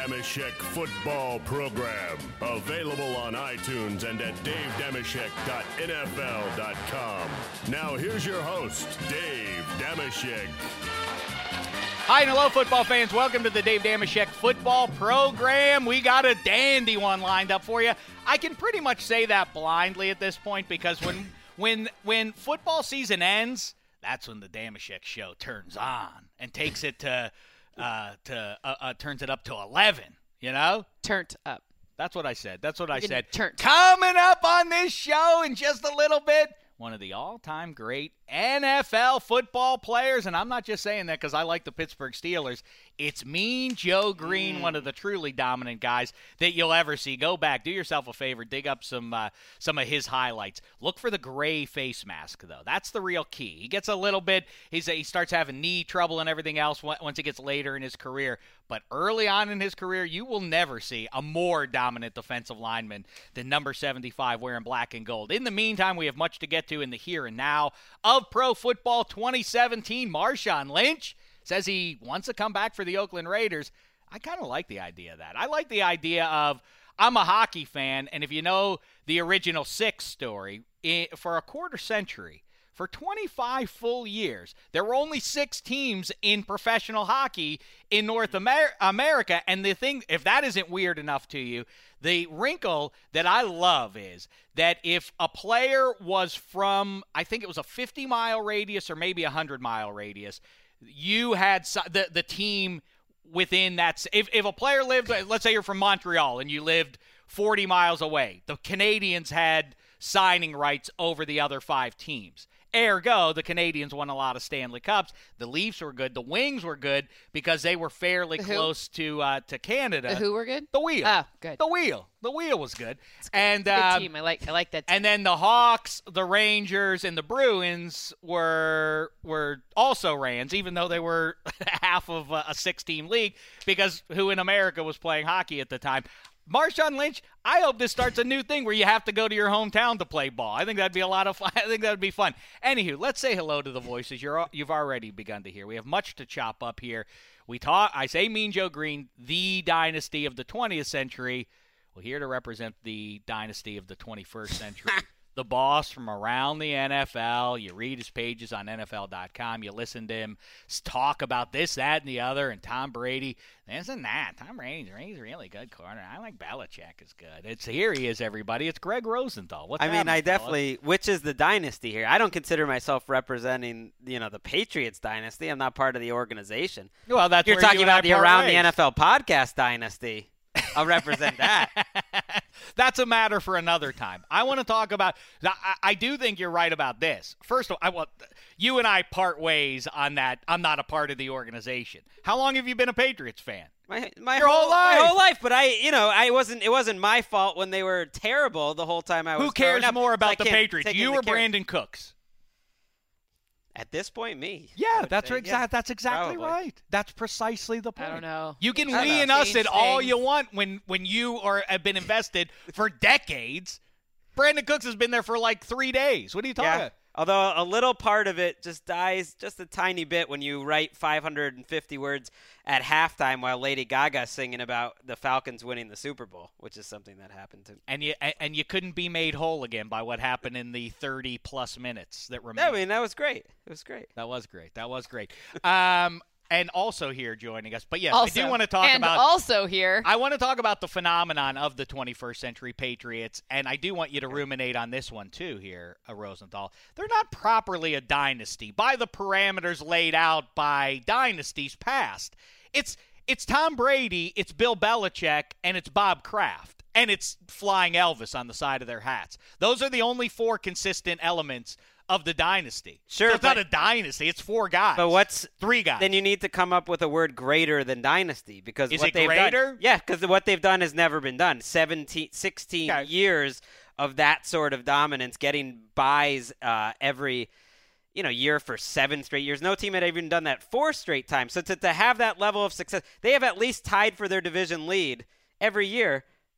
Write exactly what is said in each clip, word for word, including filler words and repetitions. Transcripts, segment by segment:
Dameshek football program. Available on iTunes and at dave dameshek dot n f l dot com. Now here's your host, Dave Dameshek. Hi and hello, football fans. Welcome to the Dave Dameshek football program. We got a dandy one lined up for you. I can pretty much say that blindly at this point because when when when football season ends, that's when the Dameshek show turns on and takes it to uh, to uh, uh, turns it up to eleven. You know, turned up. That's what I said. That's what I said. Turnt. Coming up on this show in just a little bit, one of the all-time great N F L football players, and I'm not just saying that because I like the Pittsburgh Steelers. It's Mean Joe Greene, mm. one of the truly dominant guys that you'll ever see. Go back, do yourself a favor, dig up some uh, some of his highlights. Look for the gray face mask, though. That's the real key. He gets a little bit, he's, he starts having knee trouble and everything else once he gets later in his career. But early on in his career, you will never see a more dominant defensive lineman than number seventy-five wearing black and gold. In the meantime, we have much to get to in the here and now of Pro Football twenty seventeen. Marshawn Lynch says he wants to come back for the Oakland Raiders. I kind of like the idea of that. I like the idea of, I'm a hockey fan, and if you know the original Six story, it, for a quarter century, for twenty-five full years, there were only six teams in professional hockey in North Amer- America. And the thing, if that isn't weird enough to you, the wrinkle that I love is that if a player was from, I think it was a fifty-mile radius or maybe a hundred-mile radius, you had the the team within that. If, if a player lived, let's say you're from Montreal and you lived forty miles away, the Canadians had signing rights over the other five teams. Ergo, the Canadians won a lot of Stanley Cups. The Leafs were good. The Wings were good because they were fairly close to uh, to Canada. The who were good? The Wheel. Oh, good. The Wheel. The Wheel was good. It's and good, uh, good team. I like. I like that team. And then the Hawks, the Rangers, and the Bruins were were also Rans, even though they were half of a, a six-team league, because who in America was playing hockey at the time. Marshawn Lynch, I hope this starts a new thing where you have to go to your hometown to play ball. I think that'd be a lot of fun. I think that would be fun. Anywho, let's say hello to the voices you're, you've already begun to hear. We have much to chop up here. We talk. I say Mean Joe Greene, the dynasty of the twentieth century. Well, here to represent the dynasty of the twenty-first century. The boss from around the N F L. You read his pages on N F L dot com. You listen to him talk about this, that, and the other, and Tom Brady. This and that. Tom Brady's a really good corner. I like Belichick is good. It's here he is, everybody. It's Greg Rosenthal. What's I mean, happening, I fella? definitely, which is the dynasty here? I don't consider myself representing, you know, the Patriots dynasty. I'm not part of the organization. Well, that's You're where talking you and I about the part Around ways. the N F L podcast dynasty. I'll represent that. That's a matter for another time. I want to talk about I, I do think you're right about this. First of all, I want you and I part ways on that. I'm not a part of the organization. How long have you been a Patriots fan? My my Your whole life. My whole life, but I, you know, I wasn't. It wasn't my fault when they were terrible the whole time I was. Who cares growing up, more so I about the can't Patriots? take You into or care- Brandon Cooks? At this point, me. Yeah, I would that's say. exactly Yeah, that's exactly probably. right. That's precisely the point. I don't know. You can I we don't and know. us it Change all things. you want when when you are have been invested for decades. Brandon Cooks has been there for like three days. What are you talking Yeah. about? Although a little part of it just dies just a tiny bit when you write five hundred fifty words at halftime while Lady Gaga's singing about the Falcons winning the Super Bowl, which is something that happened to me. And you and you couldn't be made whole again by what happened in the thirty plus minutes that remained. I mean, that was great. It was great. That was great. That was great. Um, and also here joining us, but yes, Also, I do want to talk and about. also here. I want to talk about the phenomenon of the twenty-first century Patriots, and I do want you to ruminate on this one too here, uh, Rosenthal. They're not properly a dynasty by the parameters laid out by dynasties past. It's it's Tom Brady, it's Bill Belichick, and it's Bob Kraft, and it's Flying Elvis on the side of their hats. Those are the only four consistent elements of the dynasty. Sure, so it's but- not a dynasty. It's four guys. But what's three guys? Then you need to come up with a word greater than dynasty because Is what it they've greater? done. Yeah, because what they've done has never been done. seventeen, sixteen Okay. years of that sort of dominance, getting buys uh, every you know year for seven straight years. No team had even done that four straight times. So to, to have that level of success, they have at least tied for their division lead every year.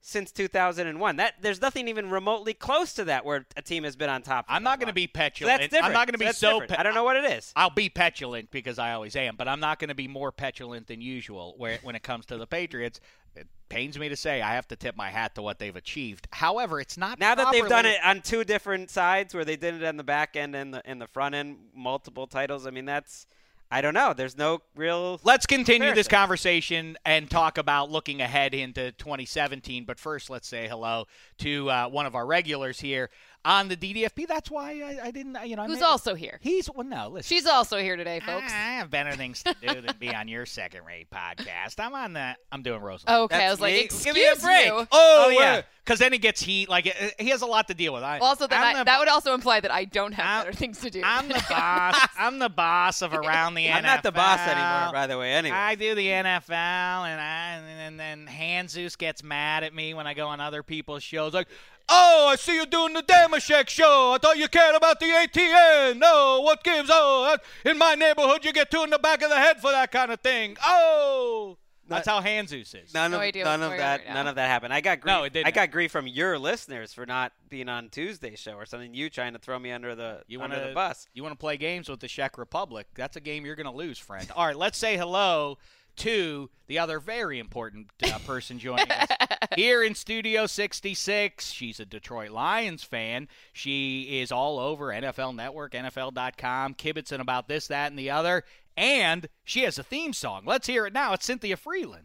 since two thousand one. That there's nothing even remotely close to that where a team has been on top. I'm not going to be petulant. So that's different. I'm not going to be that's so. Pe- I don't know what it is. I'll be petulant because I always am, but I'm not going to be more petulant than usual. Where when it comes to the Patriots, it pains me to say I have to tip my hat to what they've achieved. However, it's not now that properly... they've done it on two different sides, where they did it on the back end and the in the front end, multiple titles. I mean, that's. I don't know. There's no real. Let's continue comparison. this conversation and talk about looking ahead into twenty seventeen. But first, let's say hello to uh, one of our regulars here on the D D F P. That's why I, I didn't, you know. Who's I mean, also here? He's well, no. Listen, She's also here today, folks. I, I have better things to do than be on your second-rate podcast. I'm on the. I'm doing Roseland. Oh, okay, That's I was like, me. excuse Give me a break. you. Oh, Oh, yeah. Because then he gets heat. Like he has a lot to deal with. I, Well, also, then I'm I, the, that would also imply that I don't have I'm- better things to do. I'm the boss. I'm the boss of around the N F L. I'm not the boss anymore, by the way. Anyway, I do the N F L, and I and then Hanzus gets mad at me when I go on other people's shows. Like, oh, I see you doing the Damashek show. I thought you cared about the A T N. No, what gives? Oh, in my neighborhood, you get two in the back of the head for that kind of thing. Oh, that's how Hanzus is. none No of idea none what's of going that on right none now. of that happened. I got grief. No, it didn't. I got grief from your listeners for not being on Tuesday's show or something. You trying to throw me under the You under wanna- the bus. You want to play games with the Czech Republic? That's a game you're going to lose, friend. All right, let's say hello to the other very important uh, person joining us here in Studio sixty-six. She's a Detroit Lions fan. She is all over N F L Network, N F L dot com, kibitzing about this, that, and the other. And she has a theme song. Let's hear it now. It's Cynthia Freeland.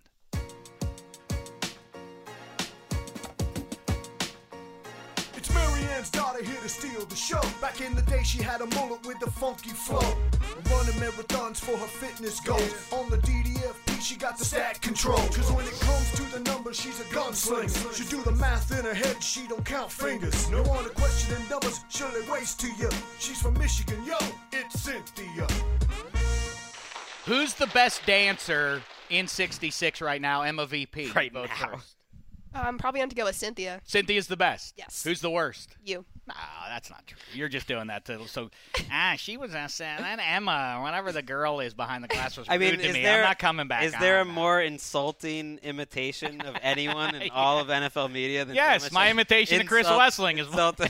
It's Marianne's daughter here to steal the show. Back in the day, she had a mullet with the funky flow. Running marathons for her fitness goals. On the D D F P, she got the stat control. Cause when it comes to the numbers, she's a gunslinger. She do the math in her head, she don't count fingers. No one to question the numbers, she'll erase to you. She's from Michigan, yo, it's Cynthia. Who's the best dancer in sixty-six right now? Emma V P. Right Vote now. first. I'm probably going to go with Cynthia. Cynthia's the best. Yes. Who's the worst? You. No, that's not true. You're just doing that to so. Ah, she was uh, saying that Emma, whatever the girl is behind the glass, was I mean, rude to is me. there, I'm not coming back. Is there a on that. more insulting imitation of anyone in all of N F L media than Yes, Damashek? my imitation of Chris Insult- Wessling is. insulting.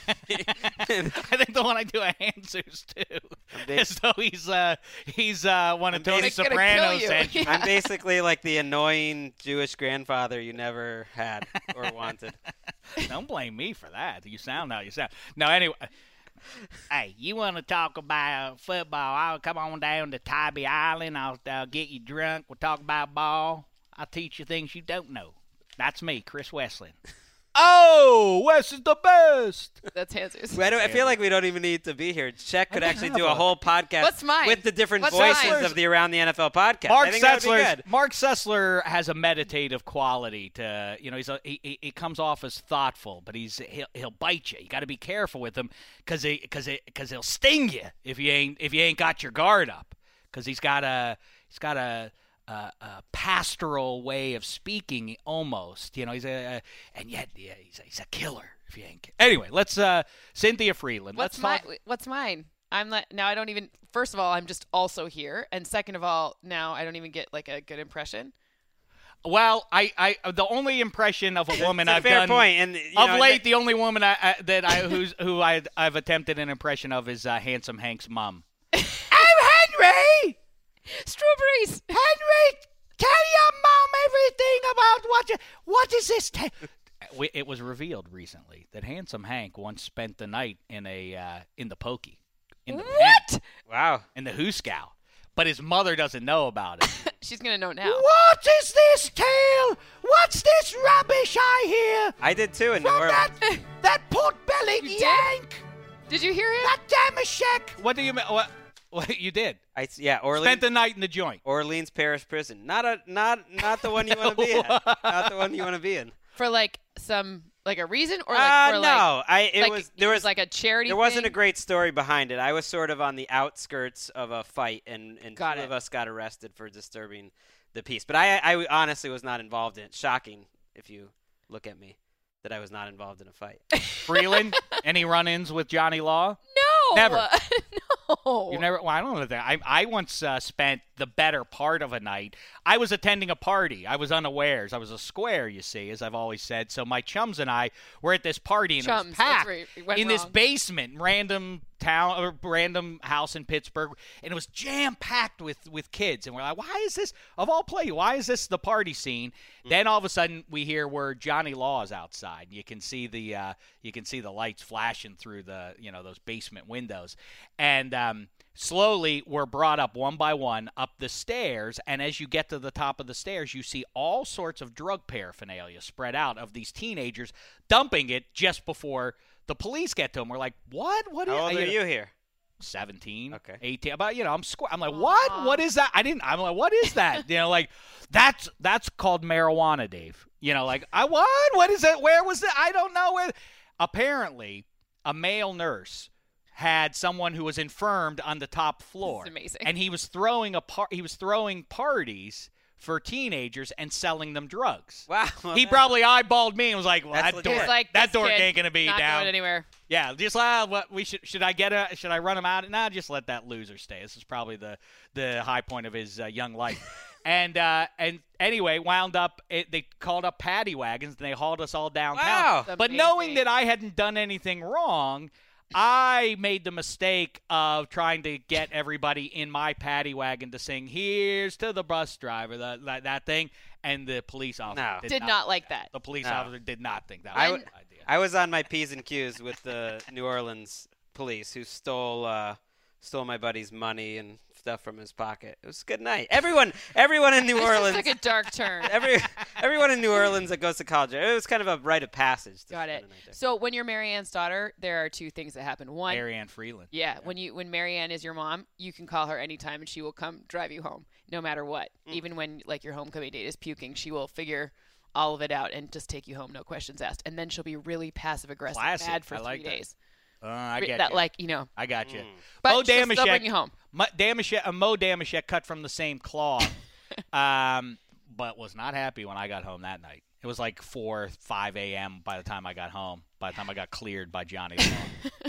I think the one I do a Hanzus too, ba- as though he's uh he's uh one of I'm Tony basically gonna kill Soprano's you. henchmen. I'm basically like the annoying Jewish grandfather you never had or wanted. Don't blame me for that. You sound how you sound. No, anyway. Hey, you want to talk about football? I'll come on down to Tybee Island. I'll uh, get you drunk. We'll talk about ball. I'll teach you things you don't know. That's me, Chris Wessling. Oh, Wes is the best. That's Hanzus. I, don't, I feel like we don't even need to be here. Czech could actually do a whole podcast What's mine? with the different What's voices mine? of the Around the N F L podcast. Mark I think that would be Sessler. good. Mark Sessler has a meditative quality to, you know, he's a, he, he he comes off as thoughtful, but he's he'll, he'll bite you. You got to be careful with him because he because because he'll sting you if you ain't if you ain't got your guard up. Because he's got a he's got a. Uh, a pastoral way of speaking, almost. You know, he's a, uh, and yet yeah, he's a, he's a killer. If you ain't. Anyway, let's uh, Cynthia Freeland. What's let's my? talk. What's mine? I'm like now. I don't even. First of all, I'm just also here, and second of all, now I don't even get like a good impression. Well, I, I the only impression of a woman It's a I've fair done point, and, you of know, late, that- the only woman I, I, that I who's who I I've attempted an impression of is uh, Handsome Hank's mom. Oh, Henry! Strawberries. Henry, tell your mom everything about what you, what is this? Ta- We- it was revealed recently that Handsome Hank once spent the night in a uh, in the pokey. In the What? pen, Wow. in the Hooskow. But his mother doesn't know about it. She's gonna know now. What is this tale? What's this rubbish I hear? I did too in New From Orleans. that, that pot-bellied You did? yank! Did you hear him? That Damashek! What do you mean? What, what you did? I, yeah, Orleans, Spent the night in the joint. Orleans Parish Prison. Not a not not the one you want to be in. Not the one you want to be in. For like some like a reason or like uh, for like no, I it like, was it there was was like a charity. there wasn't a thing? great story behind it. I was sort of on the outskirts of a fight, and and Got two it. of us got arrested for disturbing the peace. But I I honestly was not involved in it. Shocking if you look at me that I was not involved in a fight. Freeland, any run-ins with Johnny Law? No. Never. no. No. You've never. Well, I don't know that. I I once uh, spent the better part of a night. I was attending a party. I was unawares. I was a square, you see, as I've always said. So my chums and I were at this party, and Chums, it was that's packed where you went in this wrong. basement, random town or random house in Pittsburgh, and it was jam packed with with kids. And we're like, why is this of all play? Why is this the party scene? Mm-hmm. Then all of a sudden we hear where Johnny Law is outside. You can see the uh, you can see the lights flashing through the you know those basement windows, and um, slowly we're brought up one by one up the stairs. And as you get to the top of the stairs, you see all sorts of drug paraphernalia spread out of these teenagers dumping it just before the police get to them. We're like, what? What? How is, old you are know, you here? seventeen, Okay. eighteen. But, you know, I'm squ- I'm like, what? What is that? I didn't, I'm like, what is that? You know, like, that's that's called marijuana, Dave. You know, like, I what? What is it? Where was it? I don't know where. Apparently, a male nurse had someone who was infirmed on the top floor. This is amazing. And he was throwing a par- he was throwing parties for teenagers and selling them drugs. Wow. well, He that- probably eyeballed me and was like, well, That's that legit. door, It's like, that this door kid ain't going to be not down. going anywhere. Yeah, just uh, what we should should I get a should I run him out? Nah, just let that loser stay. This is probably the the high point of his uh, young life. and uh, and anyway, wound up. It, they called up paddy wagons and they hauled us all downtown. Wow. That's But knowing amazing. that I hadn't done anything wrong, I made the mistake of trying to get everybody in my paddy wagon to sing "Here's to the bus driver," the, that that thing, and the police officer No. did, Did not like that. The police No. officer did not think that I was a would- good idea. I was on my P's and Q's with the New Orleans police who stole uh, stole my buddy's money and stuff from his pocket. It was a good night. Everyone, everyone in New This Orleans, took a dark turn. every everyone in New Orleans that goes to college, it was kind of a rite of passage. to Got spend it. the night there. So when you're Marianne's daughter, there are two things that happen. One, Marianne Freeland. yeah, when you when Marianne is your mom, you can call her anytime and she will come drive you home, no matter what. Mm. Even when like your homecoming date is puking, she will figure all of it out and just take you home, no questions asked. And then she'll be really passive aggressive, Classy. bad for I like three that. days. Uh, I Re- get that you. like you know, I got you. Mm. but Mo she'll still Damashek, bring you home. Mo Damashek, uh, Mo Damashek cut from the same cloth, um, but was not happy when I got home that night. It was like four, five a.m. by the time I got home. By the time I got cleared by Johnny Law.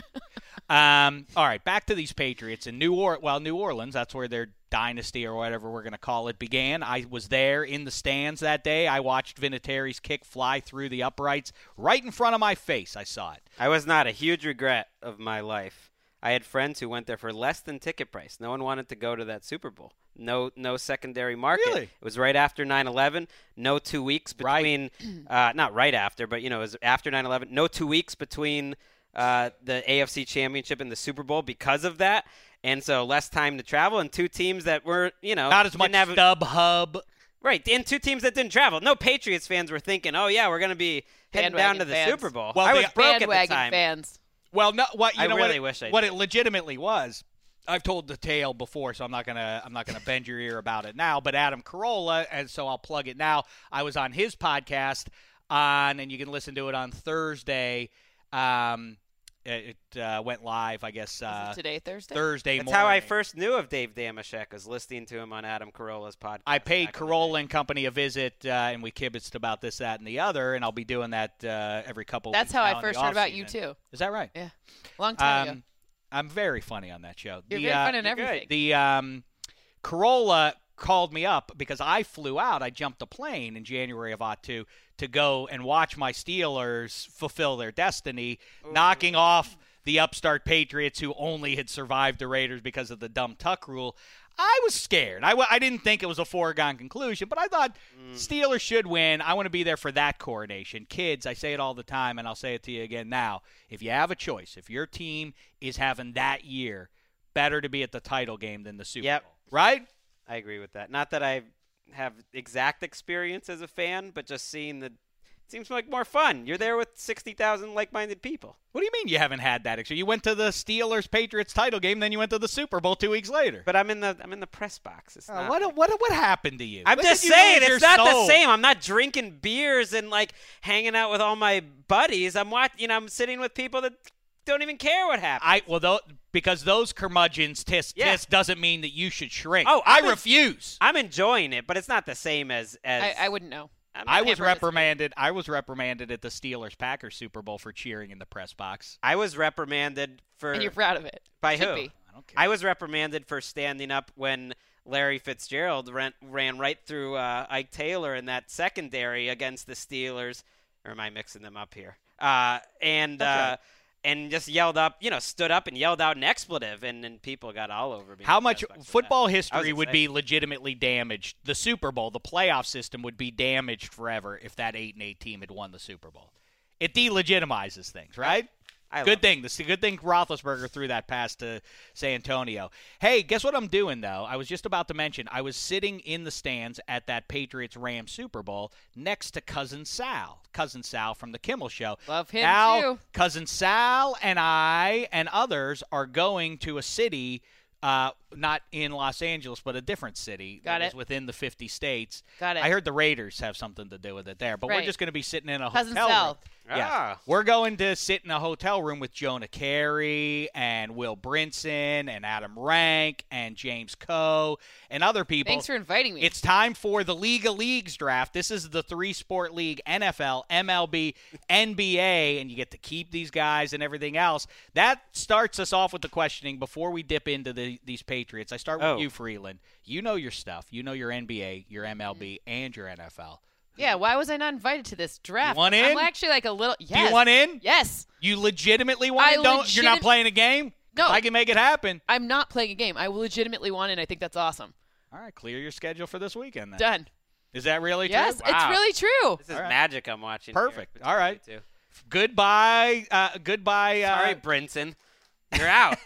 um, all right, back to these Patriots in New or well, New Orleans. That's where their dynasty or whatever we're going to call it began. I was there in the stands that day. I watched Vinatieri's kick fly through the uprights right in front of my face. I saw it. I was not a huge regret of my life. I had friends who went there for less than ticket price. No one wanted to go to that Super Bowl. No, no secondary market. Really? It was right after nine eleven. No two weeks Right. between, uh, not right after, but you know, it was after nine eleven. No two weeks between uh, the A F C Championship and the Super Bowl because of that. And so less time to travel, and two teams that were, you know, Not as much didn't have, stub hub. right, and two teams that didn't travel. No Patriots fans were thinking, oh yeah, we're going to be heading down Bandwagon to the fans. Super Bowl. Well, I they- was broke at the Bandwagon time. fans. Well, no, what you I know really what it, wish I what did. it legitimately was. I've told the tale before, so I'm not gonna I'm not gonna bend your ear about it now. But Adam Carolla, and so I'll plug it now. I was on his podcast on, and you can listen to it on Thursday. Um, it it uh, went live, I guess, Is uh, it today, Thursday? Thursday That's morning. how I first knew of Dave Damashek, was listening to him on Adam Carolla's podcast. I paid back in the Carolla day. and Company a visit, uh, and we kibitzed about this, that, and the other. And I'll be doing that uh, every couple. That's weeks how now I in the first heard about you off-season. too. Is that right? Yeah, long time ago. Um, I'm very funny on that show. You're The, very uh, fun in you're good. everything. The um, Corolla called me up because I flew out. I jumped a plane in January of oh two to go and watch my Steelers fulfill their destiny, knocking off the upstart Patriots who only had survived the Raiders because of the dumb tuck rule. I was scared. I, w- I didn't think it was a foregone conclusion, but I thought Steelers should win. I want to be there for that coronation. Kids, I say it all the time, and I'll say it to you again now. If you have a choice, if your team is having that year, better to be at the title game than the Super Yep. Bowl. Right? I agree with that. Not that I have exact experience as a fan, but just seeing the it seems like more fun. You're there with sixty thousand like-minded people. What do you mean you haven't had that experience? You went to the Steelers-Patriots title game, then you went to the Super Bowl two weeks later. But I'm in the I'm in the press box. It's Uh, not what, like- what what happened to you? I'm When just did you saying, lose it's your not the soul? same. I'm not drinking beers and like hanging out with all my buddies. I'm watch, you know, I'm sitting with people that don't even care what happens. I well, though, because those curmudgeons tisk Yeah. tisk doesn't mean that you should shrink. Oh, I I'm in- refuse. I'm enjoying it, but it's not the same as as I, I wouldn't know. I'm I not- was can't participate. reprimanded. I was reprimanded at the Steelers Packers Super Bowl for cheering in the press box. I was reprimanded for And you're proud of it. by Should who? be. I don't don't care. I was reprimanded for standing up when Larry Fitzgerald ran, ran right through uh, Ike Taylor in that secondary against the Steelers. Or am I mixing them up here? Uh, and uh, right. and just yelled up, you know, stood up and yelled out an expletive, and, and people got all over me. How much football that. history would be legitimately damaged? The Super Bowl, the playoff system would be damaged forever if that eight and eight team had won the Super Bowl. It delegitimizes things, right? I good love thing. This is a good thing Roethlisberger threw that pass to San Antonio. Hey, guess what I'm doing, though? I was just about to mention, I was sitting in the stands at that Patriots-Rams Super Bowl next to Cousin Sal. Cousin Sal from the Kimmel Show. Love him, now, too. Cousin Sal and I and others are going to a city, uh, not in Los Angeles, but a different city. Got that it. is within the fifty states. Got it. I heard the Raiders have something to do with it there, but we're Right. just going to be sitting in a Cousin hotel Sal. room. Yeah. Ah. We're going to sit in a hotel room with Jonah Carey and Will Brinson and Adam Rank and James Coe and other people. Thanks for inviting me. It's time for the League of Leagues draft. This is the three-sport league, N F L, M L B, N B A, and you get to keep these guys and everything else. That starts us off with the questioning before we dip into the, these Patriots. I start with Oh. you, Freeland. You know your stuff. You know your N B A, your M L B, and your N F L. yeah, why was I not invited to this draft? want I'm in? actually like a little. Yes. Do you want in? Yes. You legitimately want I to? Don't you're not legit- playing a game? No. I can make it happen. I'm not playing a game. I legitimately want in. I think that's awesome. All right, clear your schedule for this weekend then. Done. Is that really Yes, true? it's Wow. really true. This is All right. magic I'm watching. here Perfect. between All right. you two. Goodbye. Uh, goodbye. Uh, Sorry, Brinson. You're out.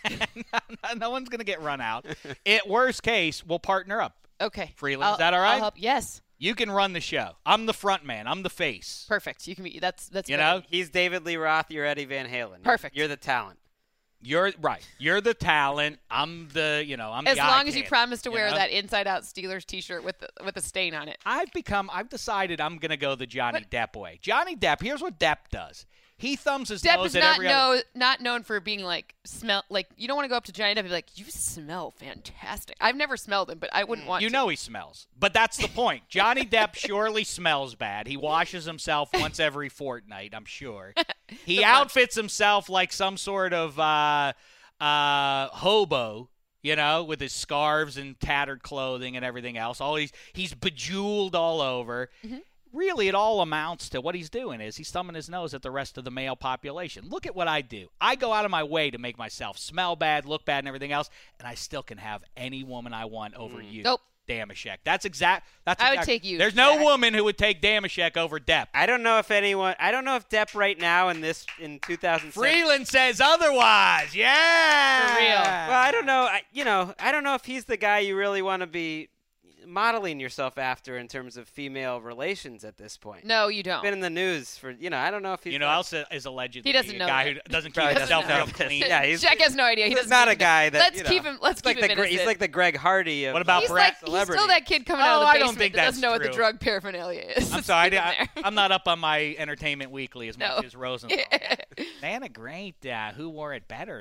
no, no one's gonna get run out. At worst case, we'll partner up. Okay. Freeland, is I'll- that all I'll right? help. Yes. You can run the show. I'm the front man. I'm the face. Perfect. You can be. That's that's. You good. know, He's David Lee Roth. You're Eddie Van Halen. Perfect. You're the talent. you're right. You're the talent. I'm the. You know, I'm As the eye long as you candy, promise to you wear know? that Inside Out Steelers T-shirt with the, with a stain on it. I've become. I've decided I'm gonna go the Johnny But- Depp way. Johnny Depp. Here's what Depp does. He thumbs his Depp nose is at not every other. know not known for being like smell like you don't want to go up to Johnny Depp and be like, you smell fantastic. I've never smelled him, but I wouldn't want You to. know he smells. But that's the point. Johnny Depp surely smells bad. He washes himself once every fortnight, I'm sure. He outfits himself like some sort of uh, uh, hobo, you know, with his scarves and tattered clothing and everything else. All he's, he's bejeweled all over. Mm-hmm. Really, it all amounts to what he's doing is he's thumbing his nose at the rest of the male population. Look at what I do. I go out of my way to make myself smell bad, look bad, and everything else, and I still can have any woman I want over you. Nope. Damashek. That's exact. That's I would exact- take you, There's no Jack. woman who would take Damashek over Depp. I don't know if anyone. I don't know if Depp right now in this in two thousand seven. Freeland says otherwise. Yeah. For real. Well, I don't know. I, you know, I don't know if he's the guy you really want to be modeling yourself after in terms of female relations at this point. No, you don't. Been in the news for you know. I don't know if he's You know, like- else is allegedly He doesn't a know guy that. who doesn't keep Probably himself doesn't know real this. clean. Yeah, he's- Jack has no idea. He he's doesn't not a even- guy that. Let's you keep know, him. Let's he's like keep him the Gre- He's innocent. like the Greg Hardy of What about He's Brett like he's celebrity. still that kid coming Oh, out of the I basement don't think that doesn't that's know what the true. drug paraphernalia is. I'm Let's sorry, keep him I, there. I'm not up on my Entertainment Weekly as No. much as Rosenthal. Man, a great. Uh, who wore it better?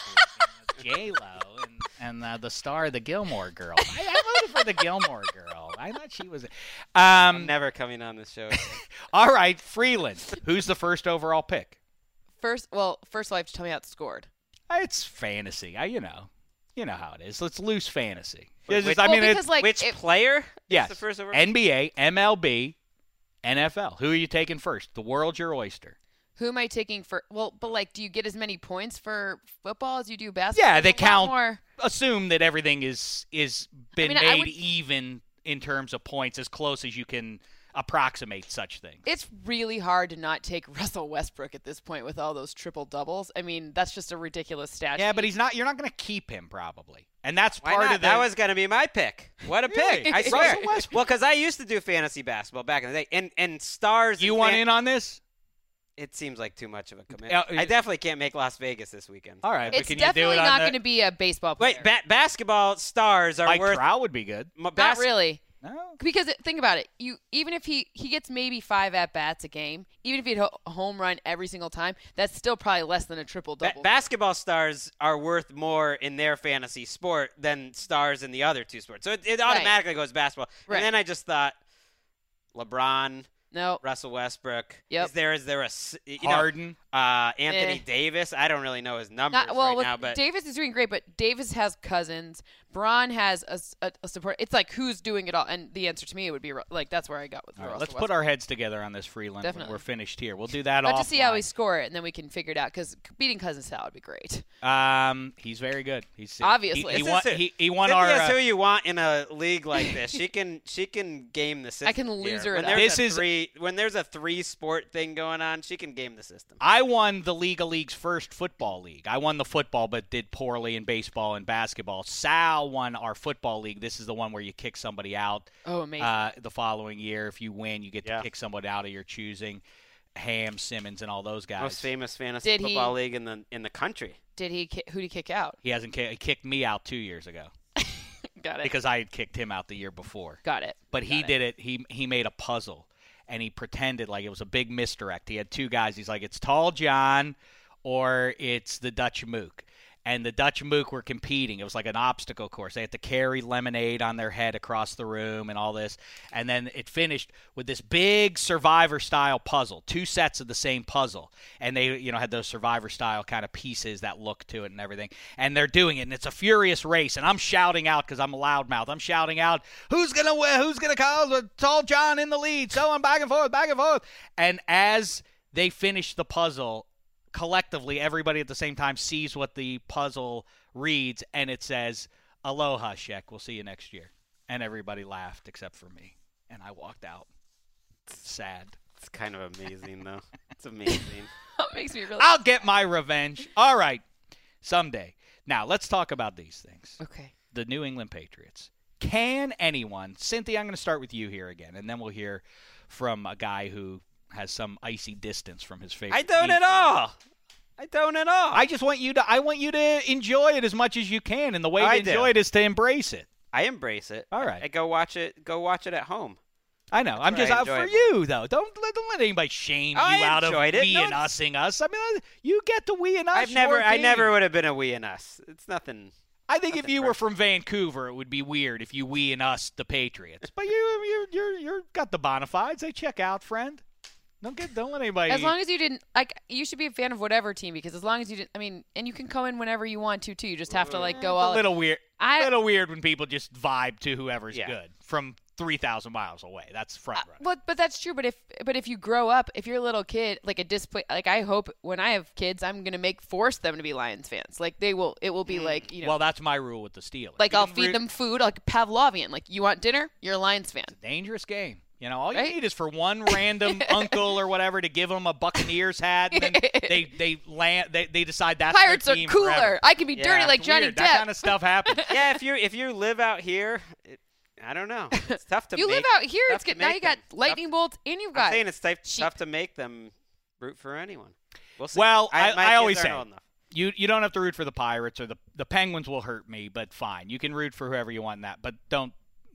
J Lo and, and uh, the star of the Gilmore Girls. I, I voted for the Gilmore Girl. I thought she was. I'm Um. never coming on this show. again. All right, Freeland. Who's the first overall pick? First, well, first of all, you have to tell me how it's scored. It's fantasy. I, you know, you know how it is. It's loose fantasy. Wait, It's which- just- I well, mean, because it's, like Which it- player? is yes, The first over. N B A, M L B, N F L. Who are you taking first? The world's your oyster. who am I taking for? Well, but like, do you get as many points for football as you do basketball? Yeah, they There's a lot count. more. Assume that everything is is been mean, I made would- even in terms of points, as close as you can approximate such things. It's really hard to not take Russell Westbrook at this point with all those triple doubles. I mean, that's just a ridiculous stat. Yeah, sheet. but he's not. You're not going to keep him probably, and that's Why part not? of the. That was going to be my pick. What a Really? pick! I Russell swear. Westbrook. Well, because I used to do fantasy basketball back in the day, and and stars. You and want fan- in on this? It seems like too much of a commitment. Uh, I definitely can't make Las Vegas this weekend. All right, but it's can you do definitely it on not the- going to be a baseball player. Wait, ba- basketball stars are Mike worth. Trout would be good. m- not bas- really. No. Because it, think about it, you even if he he gets maybe five at bats a game, even if he hit a home run every single time, that's still probably less than a triple Ba- double. basketball stars are worth more in their fantasy sport than stars in the other two sports. So it, it automatically goes basketball. Right. And then I just thought LeBron, No. Russell Westbrook. Yep. Is there is there a s- you know, Harden. uh, Anthony Eh. Davis? I don't really know his numbers Not, well, right with now, but Davis is doing great, but Davis has Cousins. Braun has a, a, a support. It's like who's doing it all, and the answer to me would be Ru- like that's where I got with All right, Russell let's put Westbrook. our heads together on this, Freeland, when Definitely. we're finished here. We'll do that Let's offline. just see how we score it, and then we can figure it out. Because beating Cousins out would be great. Um, he's very good. He's Obviously. He, he This won. is it. He, he won our. Cynthia's Uh, who you want in a league like this. She can she can game the system. I can loser here. When it there's up. This a is- three when there's a three sport thing going on, she can game the system. I won the League of Leagues' first football league. I won the football, but did poorly in baseball and basketball. Sal won our football league. This is the one where you kick somebody out. Oh, amazing. Uh, the following year, if you win, you get to Yeah. kick somebody out of your choosing. Ham, Simmons, and all those guys. Most famous fantasy Did he- football league in the in the country. Did he? ki- Who did he kick out? He hasn't ki- he kicked me out two years ago Got it. because I had kicked him out the year before. Got it. But he Got did it. He he made a puzzle, and he pretended like it was a big misdirect. He had two guys. He's like, it's Tall John, or it's the Dutch Mook. And the Dutch Mook were competing. It was like an obstacle course. They had to carry lemonade on their head across the room and all this. And then it finished with this big Survivor-style puzzle, two sets of the same puzzle. And they, you know, had those Survivor-style kind of pieces that look to it and everything. And they're doing it, and it's a furious race. And I'm shouting out because I'm a loudmouth. I'm shouting out, who's gonna win? Who's gonna call the Tall John in the lead? So I'm back and forth, back and forth. And as they finish the puzzle, collectively, everybody at the same time sees what the puzzle reads, and it says, "Aloha, Sheck. We'll see you next year." And everybody laughed except for me, and I walked out. Sad. It's kind of amazing though. It's amazing. That makes me really. I'll get my revenge. All right, someday. Now let's talk about these things. Okay. The New England Patriots. Can anyone, Cynthia? I'm going to start with you here again, and then we'll hear from a guy who has some icy distance from his favorite I don't team. at all. I don't at all. I just want you to. I want you to enjoy it as much as you can, and the way I to do. enjoy it is to embrace it. I embrace it. All right. I go watch it. Go watch it at home. I know. I'm where just I out for enjoy it you, though. Don't let, don't let anybody shame I you out of enjoyed it. we No, and it's- using us. I mean, you get to we and us. I've never. your I team. never would have been a we and us. It's nothing. I think if nothing you were personal. from Vancouver, it would be weird if you we and us the Patriots. But you, you, you're, you're got the bona fides. They check out, friend. Don't get. Don't let anybody. As long as you didn't like, you should be a fan of whatever team because as long as you didn't, I mean, and you can come in whenever you want to too. You just have to like go It's all. a little weird. I- a little weird when people just vibe to whoever's Yeah. good from three thousand miles away. That's front runner. But but that's true. But if but if you grow up, if you're a little kid, like a display, like I hope when I have kids, I'm gonna make force them to be Lions fans. Like they will, it will be like you know, Well, that's my rule with the Steelers. like You I'll can feed root- them food, like Pavlovian. Like you want dinner, you're a Lions fan. Dangerous game. You know, all you Right? need is for one random uncle or whatever to give them a Buccaneers hat, and then they they land. They, they decide that's Pirates their are team cooler. forever. I can be Yeah, dirty like It's Johnny weird. Depp. That kind of stuff happens. Yeah, if you if you live out here, it, I don't know. It's tough to. you make, live out here. tough It's to good. Now make you got them. lightning Tough- bolts, and you've I'm got. saying it's tough, sheep. tough to make them root for anyone. We'll see. Well, I, my I kids always aren't say old enough. you you don't have to root for the Pirates or the the Penguins will hurt me, but fine, you can root for whoever you want in that, but don't.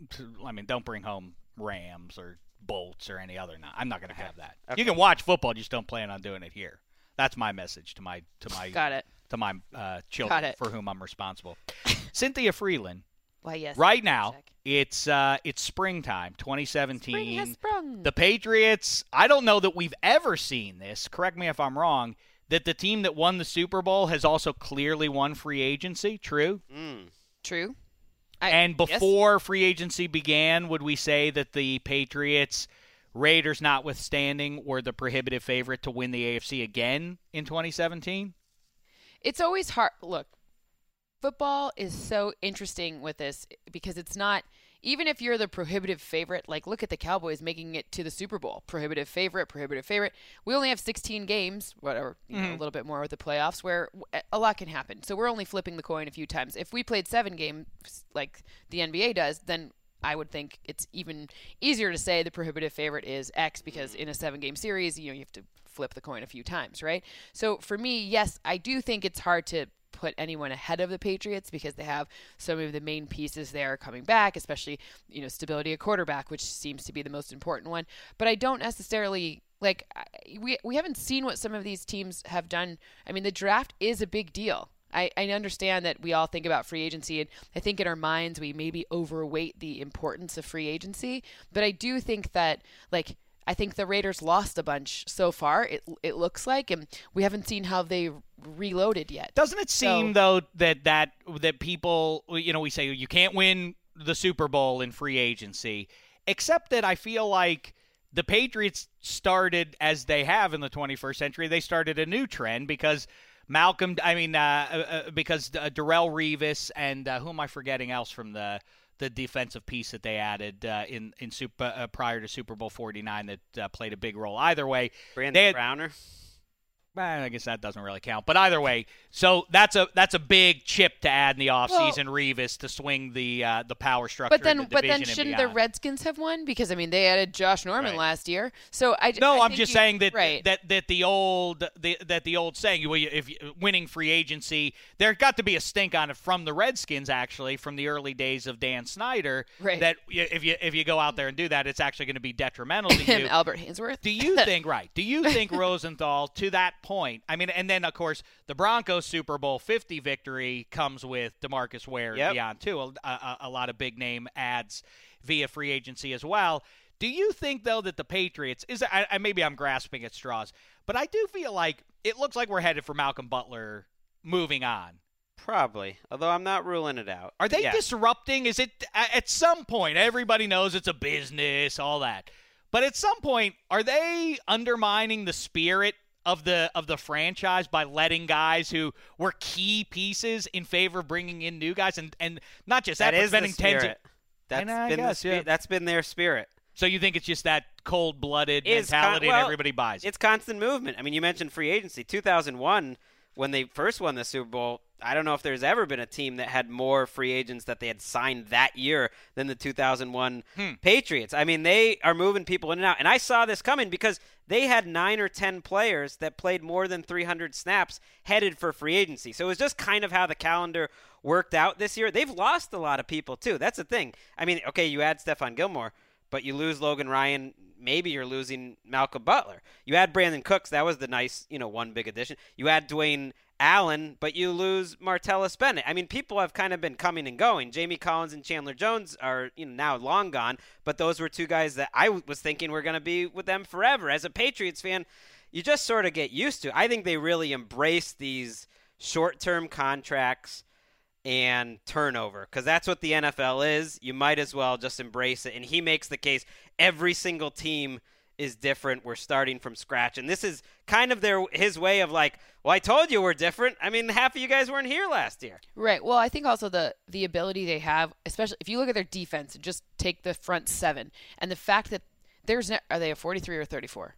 I mean, don't bring home Rams or Bolts or any other. No, I'm not going to have that. Okay. You can watch football, just don't plan on doing it here. That's my message to my to my Got it. to my uh, children Got it. for whom I'm responsible. Cynthia Freeland. Why yes. Right now, Check. it's uh, it's springtime, twenty seventeen. Spring has sprung. The Patriots. I don't know that we've ever seen this. Correct me if I'm wrong. That the team that won the Super Bowl has also clearly won free agency. True. Mm. True. I, And yes. before free agency began, would we say that the Patriots, Raiders notwithstanding, were the prohibitive favorite to win the A F C again in twenty seventeen? It's always hard. Look, football is so interesting with this because it's not, even if you're the prohibitive favorite, like look at the Cowboys making it to the Super Bowl. Prohibitive favorite, prohibitive favorite. We only have sixteen games, whatever, you know, a little bit more with the playoffs where a lot can happen. So we're only flipping the coin a few times. If we played seven games like the N B A does, then I would think it's even easier to say the prohibitive favorite is X because in a seven-game series, you know, you have to flip the coin a few times, right? So for me, yes, I do think it's hard to put anyone ahead of the Patriots because they have some of the main pieces there coming back, especially, you know, stability at quarterback, which seems to be the most important one. But I don't necessarily like I- we we haven't seen what some of these teams have done. I mean, the draft is a big deal. I, I understand that we all think about free agency, and I think in our minds we maybe overweight the importance of free agency. But I do think that, like, I think the Raiders lost a bunch so far. It it looks like, and we haven't seen how they reloaded yet. Doesn't it seem So- though that that that people, you know, we say you can't win the Super Bowl in free agency, except that I feel like the Patriots started as they have in the twenty-first century. They started a new trend because Malcolm, I mean, uh, uh, because uh, Darrelle Revis and uh, who am I forgetting else from the the defensive piece that they added uh, in in super uh, prior to Super Bowl forty-nine that uh, played a big role. Either way, Brandon they had, Browner. well, I guess that doesn't really count. But either way, so that's a that's a big chip to add in the offseason, Well- Revis, to swing the uh, the power structure. But then, in the but then, division and shouldn't the beyond. Redskins have won? Because I mean, they added Josh Norman Right. last year. So I No, I I'm think just you- saying that right. that that the old the, that the old saying, well, you- if you, winning free agency, there got to be a stink on it from the Redskins, actually, from the early days of Dan Snyder. Right. That y- if you if you go out there and do that, it's actually going to be detrimental to Him, you. Albert Hainsworth. Do you think right? Do you think Rosenthal to that point? I mean, and then of course the Broncos Super Bowl fifty victory comes with DeMarcus Ware Yep. and beyond too. A, a, a lot of big name ads via free agency as well. Do you think though that the Patriots is? I, I maybe I'm grasping at straws, but I do feel like it looks like we're headed for Malcolm Butler moving on. Probably, although I'm not ruling it out. Are they Yeah. disrupting? Is it at some point? Everybody knows it's a business, all that, but at some point, are they undermining the spirit of the of the franchise by letting guys who were key pieces in favor of bringing in new guys, and and not just that, That but is the spending tens of. spirit. That's know, I been guess, the spi- yeah. That's been their spirit. So you think it's just that cold-blooded It's con- mentality, well, and everybody buys it? It's constant movement. I mean, you mentioned free agency. two thousand one, when they first won the Super Bowl, I don't know if there's ever been a team that had more free agents that they had signed that year than the two thousand one Hmm. Patriots. I mean, they are moving people in and out. And I saw this coming because they had nine or ten players that played more than three hundred snaps headed for free agency. So it was just kind of how the calendar worked out this year. They've lost a lot of people, too. That's the thing. I mean, okay, you add Stephon Gilmore, but you lose Logan Ryan. Maybe you're losing Malcolm Butler. You add Brandon Cooks. That was the nice, you know, one big addition. You add Dwayne Allen, but you lose Martellus Bennett. I mean, people have kind of been coming and going. Jamie Collins and Chandler Jones are, you know, now long gone, but those were two guys that I w- was thinking were going to be with them forever. As a Patriots fan, you just sort of get used to. I think they really embrace these short-term contracts and turnover, because that's what the N F L is. You might as well just embrace it. And he makes the case every single team is different. We're starting from scratch. And this is kind of their his way of like, well, I told you we're different. I mean, half of you guys weren't here last year. Right. Well, I think also the the ability they have, especially if you look at their defense, and just take the front seven, and the fact that there's ne- are they a forty-three or thirty-four?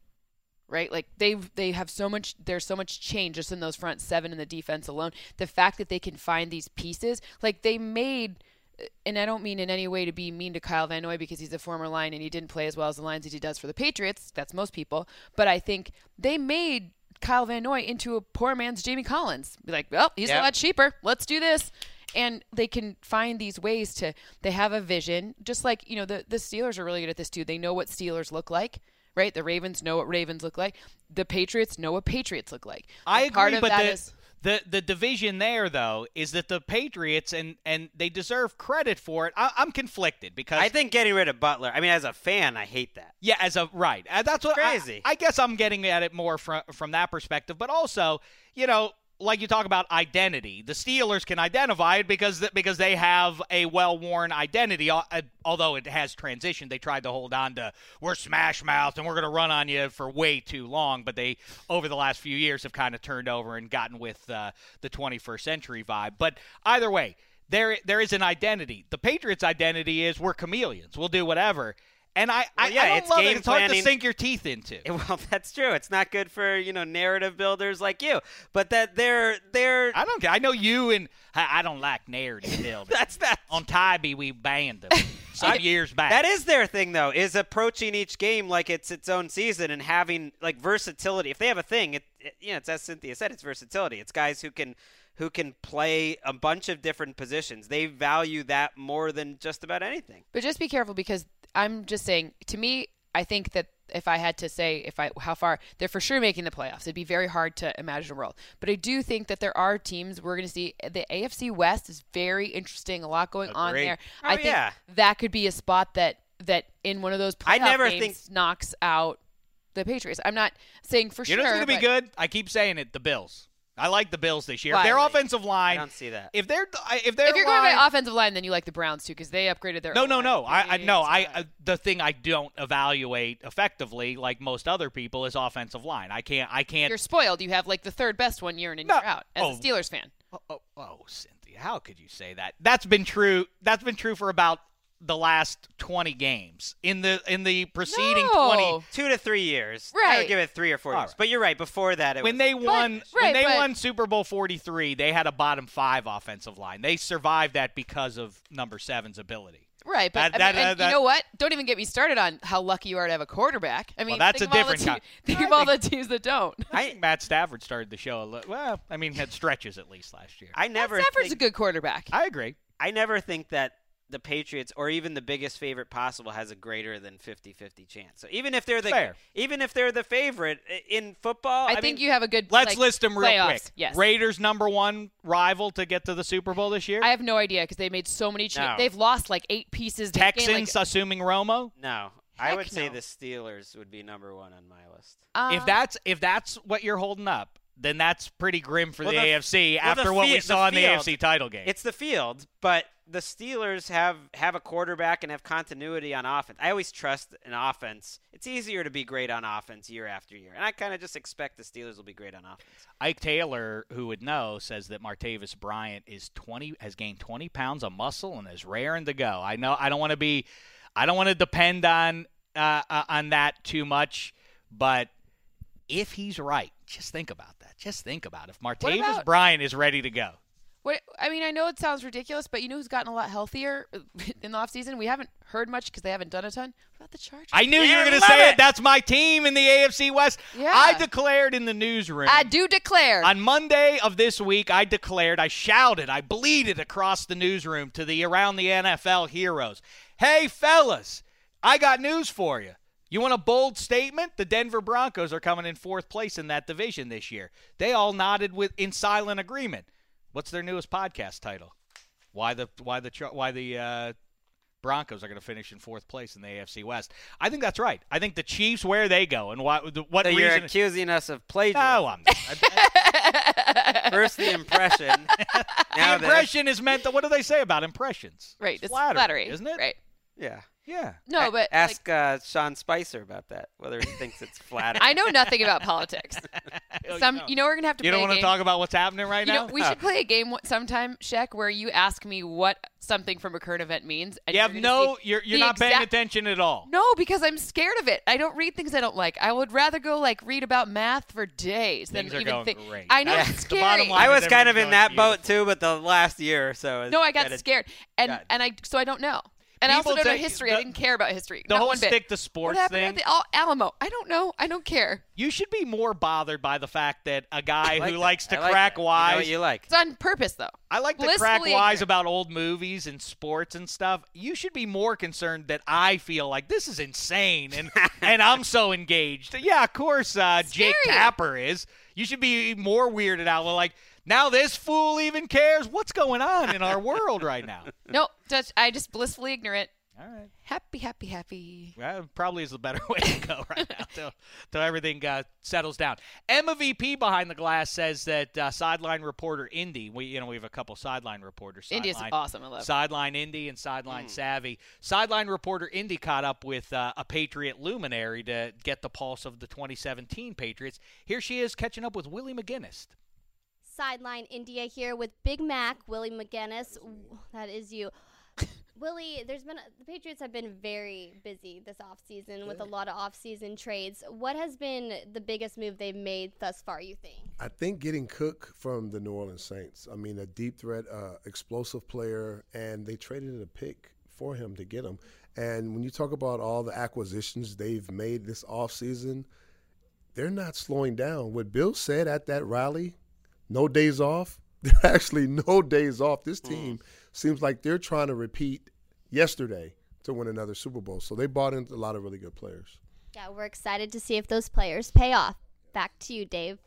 Right? Like they they have so much there's so much change just in those front seven in the defense alone. The fact that they can find these pieces, like they made, and I don't mean in any way to be mean to Kyle Van Noy because he's a former Lion and he didn't play as well as the Lions as he does for the Patriots. That's most people. But I think they made Kyle Van Noy into a poor man's Jamie Collins. Be like, well, he's Yep. a lot cheaper. Let's do this. And they can find these ways to, they have a vision. Just like, you know, the, the Steelers are really good at this too. They know what Steelers look like, right? The Ravens know what Ravens look like. The Patriots know what Patriots look like. I And part agree, of but that the, is- the the division there though is that the Patriots and and they deserve credit for it. I, I'm conflicted because I think getting rid of Butler, I mean, as a fan, I hate that. yeah, as a right, uh, that's what I- Crazy. I, guess I'm getting at it more from from that perspective, but also you know. Like you talk about identity, the Steelers can identify it because th- because they have a well-worn identity. Uh, although it has transitioned, they tried to hold on to we're smash mouth and we're going to run on you for way too long. But they over the last few years have kind of turned over and gotten with uh, the twenty-first century vibe. But either way, there there is an identity. The Patriots' identity is we're chameleons. We'll do whatever. And I, I, Well, yeah, I don't it's love game it. It's hard to planning. sink your teeth into. Well, that's true. It's not good for, you know, narrative builders like you. But that they're they're I don't care. I know you and I, I don't like narrative building. that's that On Tybee, we banned them some I- years back. That is their thing, though, is approaching each game like it's its own season and having like versatility. If they have a thing, it, it you know, it's as Cynthia said, it's versatility. It's guys who can who can play a bunch of different positions. They value that more than just about anything. But just be careful because I'm just saying, to me, I think that if I had to say if I how far, they're for sure making the playoffs. It'd be very hard to imagine a world. But I do think that there are teams we're going to see. The A F C West is very interesting, a lot going on Agreed. there. Oh, I think yeah. that could be a spot that that in one of those I playoff never games think- knocks out the Patriots. I'm not saying for You sure. know what's going to be but- good? I keep saying it, the Bills. I like the Bills this year. Why? If their offensive I line, don't see that. if they're if they're If you're going by offensive line, then you like the Browns too because they upgraded their. No, no, O-line no. I, I big no. I time. uh, the thing I don't evaluate effectively, like most other people, is offensive line. I can't. I can't. You're spoiled. You have like the third best one year in and No. year out as Oh. a Steelers fan. Oh, oh, oh, Cynthia, how could you say that? That's been true. That's been true for about the last twenty games. In the in the preceding No. twenty, Two to three years. I Right. would give it three or four All years. right. But you're right. Before that, it when was, they won right, when they but- won Super Bowl forty-three, they had a bottom five offensive line. They survived that because of number seven's ability. Right, but That- I that- mean, and uh, that- you know what? Don't even get me started on how lucky you are to have a quarterback. I mean, that's think a of all the different te- kind- Think I of all the think- teams that don't. I think Matt Stafford started the show a little. Well, I mean, had stretches at least last year. I never Stafford's think, a good quarterback. I agree. I never think that the Patriots or even the biggest favorite possible has a greater than fifty-fifty chance. So even if they're the Fair. even if they're the favorite i- in football, I, I, think mean, you have a good. Let's like, list them real playoffs. quick. Yes. Raiders number one rival to get to the Super Bowl this year. I have no idea because they made so many changes. No. They've lost like eight pieces. They've gained, Texans, like, assuming Romo. no. I Heck would say no. the Steelers would be number one on my list. um, if that's if that's what you're holding up, then that's pretty grim for Well, the, the- A F C well, the after what fi- we the saw in the A F C field- title game. It's the field, but the Steelers have, have a quarterback and have continuity on offense. I always trust an offense. It's easier to be great on offense year after year, and I kind of just expect the Steelers will be great on offense. Ike Taylor, who would know, says that Martavis Bryant is twenty has gained twenty pounds of muscle and is raring to go. I know I don't want to be, I don't want to depend on uh, uh, on that too much, but if he's right, just think about that. Just think about it. If Martavis about- Bryant is ready to go. What I mean, I know it sounds ridiculous, but you know who's gotten a lot healthier in the offseason? We haven't heard much because they haven't done a ton. What about the Chargers? I knew you Yeah, were going to love say it. it. That's my team in the A F C West. Yeah. I declared in the newsroom. I do declare. On Monday of this week, I declared, I shouted, I bleated across the newsroom to the Around the N F L heroes. Hey, fellas, I got news for you. You want a bold statement? The Denver Broncos are coming in fourth place in that division this year. They all nodded with in silent agreement. What's their newest podcast title? Why the why the why the uh, Broncos are going to finish in fourth place in the A F C West? I think that's right. I think the Chiefs, where they go and what the, what So reason? you're accusing us of plagiarism. No, I'm not. First the impression. now The impression is meant to, what do they say about impressions? right, it's flattery, flattery, isn't it? Right. this. Yeah. Yeah. No, A- but ask like, uh, Sean Spicer about that. Whether he thinks it's flattering. I know nothing about politics. Some, you know, we're gonna have to. You play don't a want to game. talk about what's happening right You now? know, we should play a game one- sometime, Shaq, where you ask me what something from a current event means. And you have you're gonna no, see you're, you're the not paying exact- attention at all. No, because I'm scared of it. I don't read things I don't like. I would rather go like read about math for days Things than are even going think. great. I know Yeah, it's the scary. bottom line I was is kind of in everything's that going boat too, but the last year or so. is No, I got kinda- scared, and God. and I so I don't know. And I People also don't know say history. the- I didn't care about history. The Not whole one bit. stick to What sports happened thing. at the Al- Alamo? I don't know. I don't care. You should be more bothered by the fact that a guy I like who that. likes to I like crack that. You know what wise. you like. It's on purpose, though. I like to crack Blissfully wise ignorant. about old movies and sports and stuff. You should be more concerned that I feel like this is insane and and I'm so engaged. Yeah, of course, uh, Jake Scary. Tapper is. You should be more weirded out. Well, like, now this fool even cares? What's going on in our world right now? No, just, I just blissfully ignorant. All right. Happy, happy, happy. Well, probably is the better way to go right now till, till everything uh, settles down. Emma V P behind the glass says that uh, sideline reporter Indy, we you know we have a couple sideline reporters. Indy's Sideline- awesome. I love it. Sideline Indy and Sideline Savvy. Sideline reporter Indy caught up with uh, a Patriot luminary to get the pulse of the twenty seventeen Patriots. Here she is catching up with Willie McGinnis. Sideline India here with Big Mac, Willie McGinnis. That is you. Willie, there's been the Patriots have been very busy this offseason with a lot of offseason trades. What has been the biggest move they've made thus far, you think? I think getting Cook from the New Orleans Saints. I mean, a deep threat, uh, explosive player, and they traded a pick for him to get him. And when you talk about all the acquisitions they've made this offseason, they're not slowing down. What Bill said at that rally, no days off, there are actually no days off. This team mm. seems like they're trying to repeat yesterday to win another Super Bowl. So they bought in a lot of really good players. Yeah, we're excited to see if those players pay off. Back to you, Dave.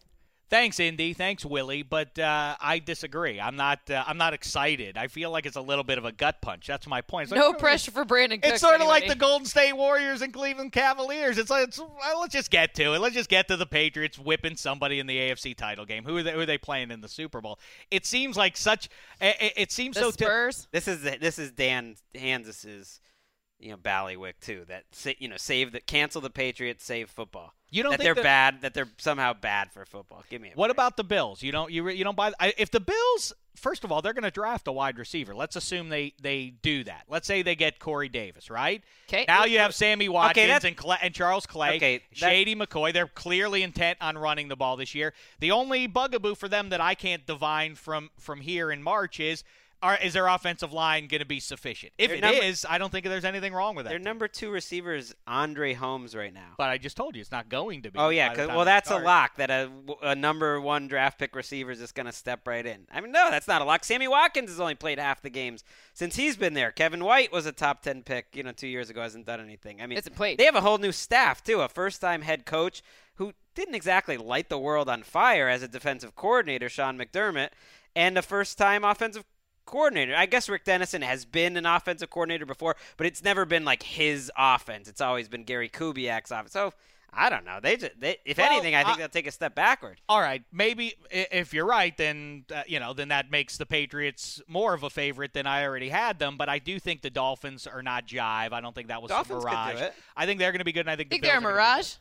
Thanks, Indy. Thanks, Willie. But uh, I disagree. I'm not. Uh, I'm not excited. I feel like it's a little bit of a gut punch. That's my point. It's No like, pressure for Brandon Cooks. It's sort of anybody. like the Golden State Warriors and Cleveland Cavaliers. It's like, it's, well, let's just get to it. Let's just get to the Patriots whipping somebody in the A F C title game. Who are they, who are they playing in the Super Bowl? It seems like such. It, it seems the so. Spurs. T- This is the, this is Dan Hansis's, you know, ballywick too. That you know, save the cancel the Patriots, save football. You don't that think they're that- bad. That they're somehow bad for football. Give me a What break. about the Bills? You don't you re- you don't buy I, if the Bills. First of all, they're going to draft a wide receiver. Let's assume they they do that. Let's say they get Corey Davis, right? 'Kay. Now you have Sammy Watkins that's- and Cle- and Charles Clay, Okay, that- Shady McCoy. They're clearly intent on running the ball this year. The only bugaboo for them that I can't divine from from here in March is. Are, is their offensive line going to be sufficient? If Their it number- is, I don't think there's anything wrong with that. Their number two receiver is Andre Holmes right now. But I just told you it's not going to be. Oh yeah, by the 'cause- time well they that's a start. lock that a, a number one draft pick receiver is just going to step right in. I mean, no, that's not a lock. Sammy Watkins has only played half the games since he's been there. Kevin White was a top ten pick, you know, two years ago, hasn't done anything. I mean, Hasn't played. they have a whole new staff too, a first-time head coach who didn't exactly light the world on fire as a defensive coordinator, Sean McDermott, and a first-time offensive coordinator. I guess Rick Dennison has been an offensive coordinator before, but it's never been like his offense. It's always been Gary Kubiak's offense. So I don't know. They, just, they if Well, anything, I think I- they'll take a step backward. All right, maybe i- if you're right, then uh, you know, then that makes the Patriots more of a favorite than I already had them. But I do think the Dolphins are not jive. I don't think that was Dolphins a could do mirage. it. I think they're going to be good, and I think, Think the they're a Bills are gonna be mirage? good.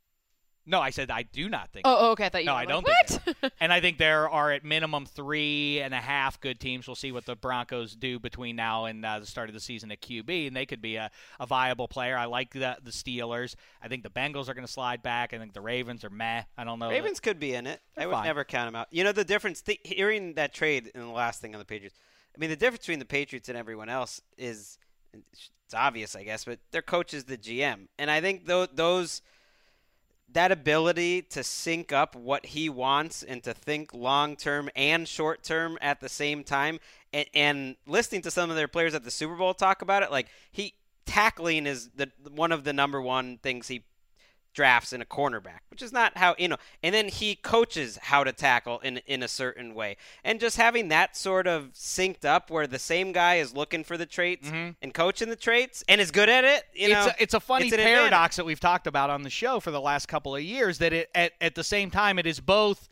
No, I said I do not think. Oh, oh, okay. I thought you No, were I like, don't what? think they are. And I think there are at minimum three and a half good teams. We'll see what the Broncos do between now and uh, the start of the season at Q B, and they could be a, a viable player. I like the the Steelers. I think the Bengals are going to slide back. I think the Ravens are meh. I don't know. that- Ravens could be in it. I They're would fine. never count them out. You know the difference? Th- hearing that trade and the last thing on the Patriots. I mean, the difference between the Patriots and everyone else is it's obvious, I guess, but their coach is the G M, and I think th- those. That ability to sync up what he wants and to think long-term and short-term at the same time, and, and listening to some of their players at the Super Bowl talk about it, like he tackling is the one of the number one things he drafts in a cornerback, which is not how, you know, and then he coaches how to tackle in in a certain way. And just having that sort of synced up where the same guy is looking for the traits and coaching the traits and is good at it, you know. it's a, it's a funny it's an paradox advantage. that we've talked about on the show for the last couple of years, that it at, at the same time it is both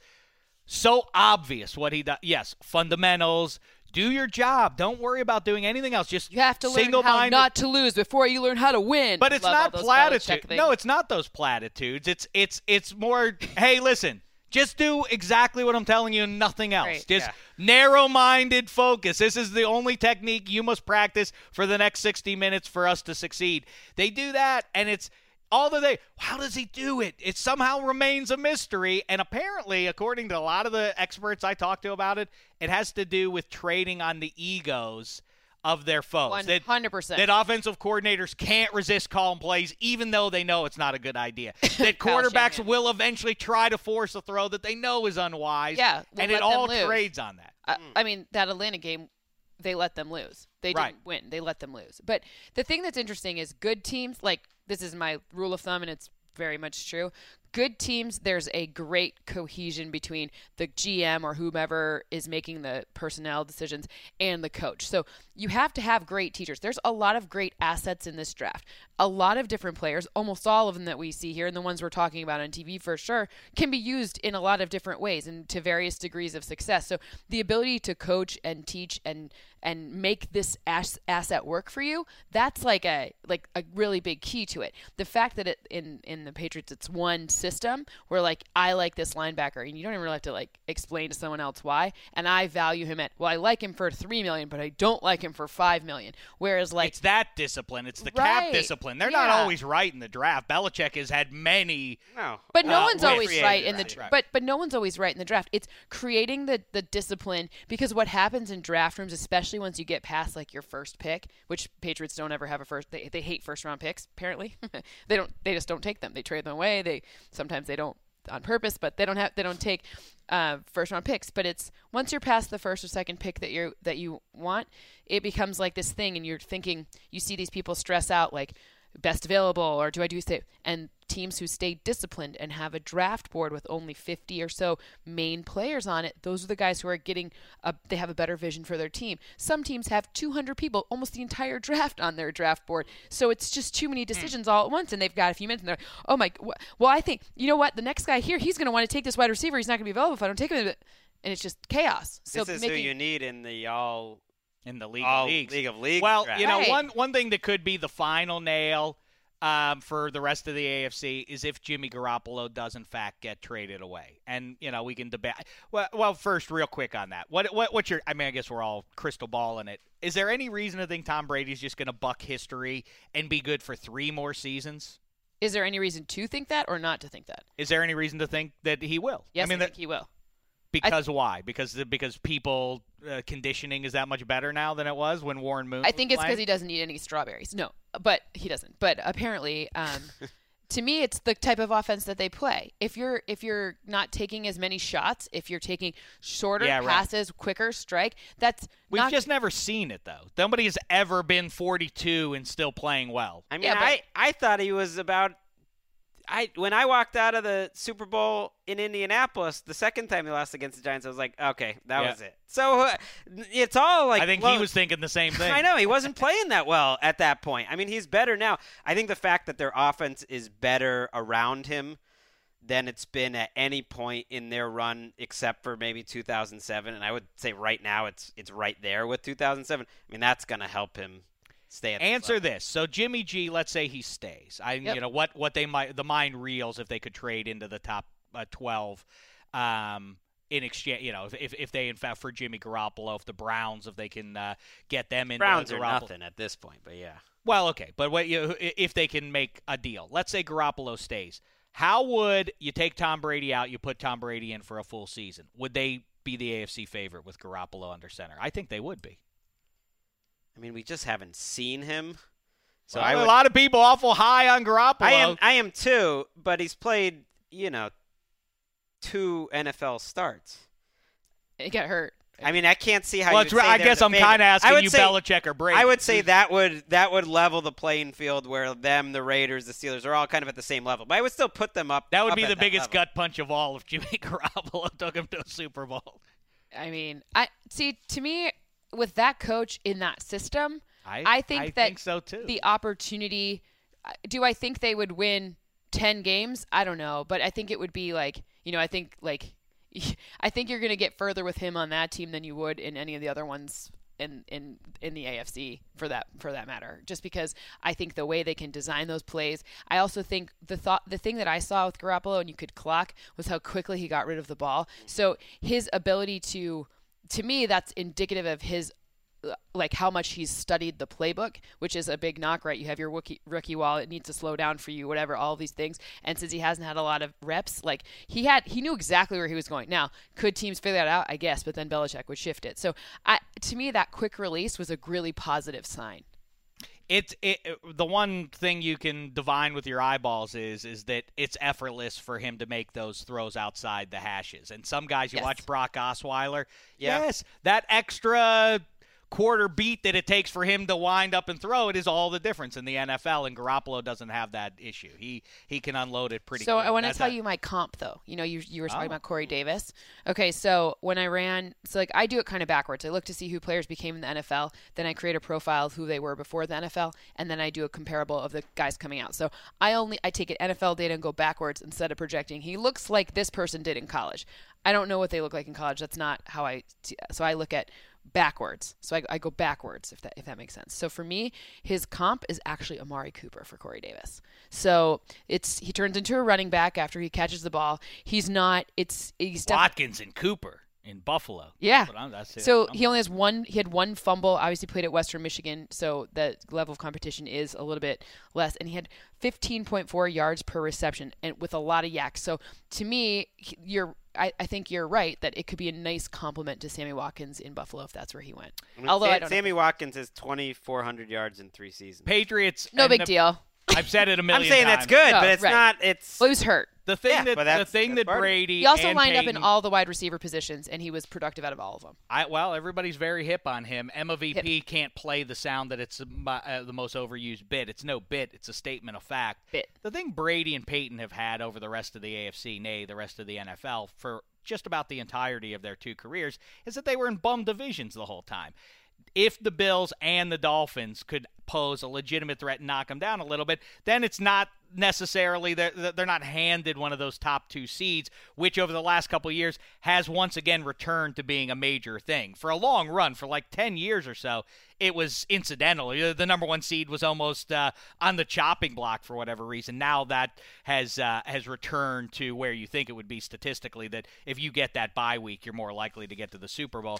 so obvious what he does. Yes, fundamentals. Do your job. Don't worry about doing anything else. Just You have to learn how single-minded. not to lose before you learn how to win. But it's Love all not those Belichick platitudes. things. No, it's not those platitudes. It's it's it's more. Hey, listen. Just do exactly what I'm telling you and nothing else. Right. Just Yeah. narrow-minded focus. This is the only technique you must practice for the next sixty minutes for us to succeed. They do that, and it's all that they. How does he do it? It somehow remains a mystery. And apparently, according to a lot of the experts I talked to about it, it has to do with trading on the egos of their foes. That- one hundred percent. That offensive coordinators can't resist calling plays, even though they know it's not a good idea. That Kyle quarterbacks Shanahan. will eventually try to force a throw that they know is unwise. Yeah, won't and it let them all lose. trades on that. I, I mean, that Atlanta game, they let them lose. They Right. didn't win. They let them lose. But the thing that's interesting is good teams, like this is my rule of thumb, and it's very much true. Good teams, there's a great cohesion between the G M or whomever is making the personnel decisions and the coach. So you have to have great teachers. There's a lot of great assets in this draft. A lot of different players, almost all of them that we see here, and the ones we're talking about on T V for sure, can be used in a lot of different ways and to various degrees of success. So the ability to coach and teach and and make this ass- asset work for you, that's like a like a really big key to it. The fact that it in in the Patriots it's one system where like I like this linebacker and you don't even really have to like explain to someone else why, and I value him at, well, I like him for three million but I don't like him for five million. Whereas like It's that discipline. It's the cap Right. discipline. They're not Yeah. always right in the draft. Belichick has had many. No. But no Uh, one's with always free right agent in the draft. dra- but but no one's always right in the draft. It's creating the the discipline, because what happens in draft rooms, especially once you get past like your first pick, which Patriots don't ever have a first. They they hate first round picks. Apparently, they don't. They just don't take them. They trade them away. They sometimes they don't on purpose, but they don't have they don't take uh, first round picks. But it's once you're past the first or second pick that you that you want, it becomes like this thing, and you're thinking you see these people stress out like. best available, or do I do stay? And teams who stay disciplined and have a draft board with only fifty or so main players on it, those are the guys who are getting a, they have a better vision for their team. Some teams have two hundred people, almost the entire draft on their draft board. So it's just too many decisions all at once, and they've got a few minutes, and they're like, oh my, well, I think, you know what, the next guy here, he's going to want to take this wide receiver. He's not going to be available if I don't take him. And it's just chaos. So this is making, who you need in the all in the league all of leagues. League of Leagues. Well, draft. you know, Right. one one thing that could be the final nail um, for the rest of the A F C is if Jimmy Garoppolo does in fact get traded away, and you know we can debate. Well, well, first, real quick on that. What what what's your? I mean, I guess we're all crystal balling it. Is there any reason to think Tom Brady's just going to buck history and be good for three more seasons? Is there any reason to think that or not to think that? Is there any reason to think that he will? Yes, I mean, I think that, he will. because why? Because because people uh, conditioning is that much better now than it was when Warren Moon. I think was it's because playing? he doesn't eat any strawberries. No, but he doesn't. But apparently, um, to me, it's the type of offense that they play. If you're if you're not taking as many shots, if you're taking shorter Yeah, right. passes, quicker strike, that's We've not, just never seen it, though. Nobody has ever been forty-two and still playing well. I mean, Yeah, but- I, I thought he was about. I when I walked out of the Super Bowl in Indianapolis the second time they lost against the Giants, I was like, okay, that Yeah. was it. So uh, it's all like. I think low- he was thinking the same thing. I know he wasn't playing that well at that point. I mean, he's better now. I think the fact that their offense is better around him than it's been at any point in their run, except for maybe two thousand seven, and I would say right now it's it's right there with two thousand seven. I mean, that's going to help him stay at this Answer level. this. So Jimmy G, let's say he stays. I, Yep. you know, what what they might the mind reels if they could trade into the top uh, twelve, um, in exchange. You know, if if they in fact for Jimmy Garoppolo, if the Browns, if they can uh, get them into Browns are Garoppolo. nothing at this point, but yeah. Well, okay, but what you if they can make a deal? Let's say Garoppolo stays. How would you take Tom Brady out? You put Tom Brady in for a full season. Would they be the A F C favorite with Garoppolo under center? I think they would be. I mean, we just haven't seen him. So Well, I would, a lot of people awful high on Garoppolo. I am I am too, but he's played, you know, two N F L starts. He got hurt. I mean, I can't see how well, you it's, would say I they're guess the I'm favorite. kind of I asking would you, say, Belichick or Brady. I would say that would that would level the playing field where them, the Raiders, the Steelers are all kind of at the same level. But I would still put them up. that would up be at the that biggest level. gut punch of all if Jimmy Garoppolo took him to a Super Bowl. I mean, I see. To me, with that coach in that system, I, I think I that think so too. the opportunity. Do I think they would win ten games? I don't know, but I think it would be like, you know, I think like, I think you're going to get further with him on that team than you would in any of the other ones in in in the A F C for that for that matter. Just because I think the way they can design those plays, I also think the thought the thing that I saw with Garoppolo and you could clock was how quickly he got rid of the ball. So his ability to, to me, that's indicative of his. Like how much he's studied the playbook, which is a big knock, right? You have your rookie, rookie wall. It needs to slow down for you, whatever, all of these things. And since he hasn't had a lot of reps, like he had, he knew exactly where he was going. Now, could teams figure that out? I guess, but then Belichick would shift it. So I, to me, that quick release was a really positive sign. It's it, the one thing you can divine with your eyeballs is is that it's effortless for him to make those throws outside the hashes. And some guys, you Yes. watch Brock Osweiler, Yeah. yes, that extra quarter beat that it takes for him to wind up and throw it is all the difference in the N F L, and Garoppolo doesn't have that issue. He he can unload it pretty So quick. I want to That's tell a- you my comp, though. You know, you you were talking Oh. about Corey Davis. Okay, so when I ran, so like I do it kind of backwards. I look to see who players became in the N F L, then I create a profile of who they were before the N F L, and then I do a comparable of the guys coming out. So I only I take it N F L data and go backwards instead of projecting. He looks like this person did in college. I don't know what they look like in college. That's not how I. So I look at backwards. So I, I go backwards, if that if that makes sense. So for me, his comp is actually Amari Cooper for Corey Davis. So it's he turns into a running back after he catches the ball. He's not. It's he's def- Watkins and Cooper in Buffalo. Yeah. That's what I'm- that's it. So I'm- he only has one. He had one fumble. Obviously played at Western Michigan, so the level of competition is a little bit less. And he had fifteen point four yards per reception, and with a lot of yaks. So to me, he- you're. I, I think you're right that it could be a nice compliment to Sammy Watkins in Buffalo if that's where he went. I mean, Although Sa- I don't know. Sammy Watkins has twenty-four hundred yards in three seasons. Patriots. No and big the- deal. I've said it a million I'm saying times. that's good, No, but it's right. not. It's Well, he was hurt. The thing Yeah, that but the that's- thing that's that part of it. Brady He also and lined up in Peyton- all the wide receiver positions, and he was productive out of all of them. I, well, everybody's very hip on him. Emma V P can't play the sound that it's uh, the most overused bit. It's no bit. It's a statement of fact. Bit. The thing Brady and Peyton have had over the rest of the A F C, nay, the rest of the N F L, for just about the entirety of their two careers, is that they were in bum divisions the whole time. If the Bills and the Dolphins could pose a legitimate threat and knock them down a little bit, then it's not necessarily they're, they're not handed one of those top two seeds, which over the last couple of years has once again returned to being a major thing. For a long run, for like ten years or so, it was incidental. The number one seed was almost uh, on the chopping block for whatever reason. Now that has uh, has returned to where you think it would be statistically, that if you get that bye week, you're more likely to get to the Super Bowl.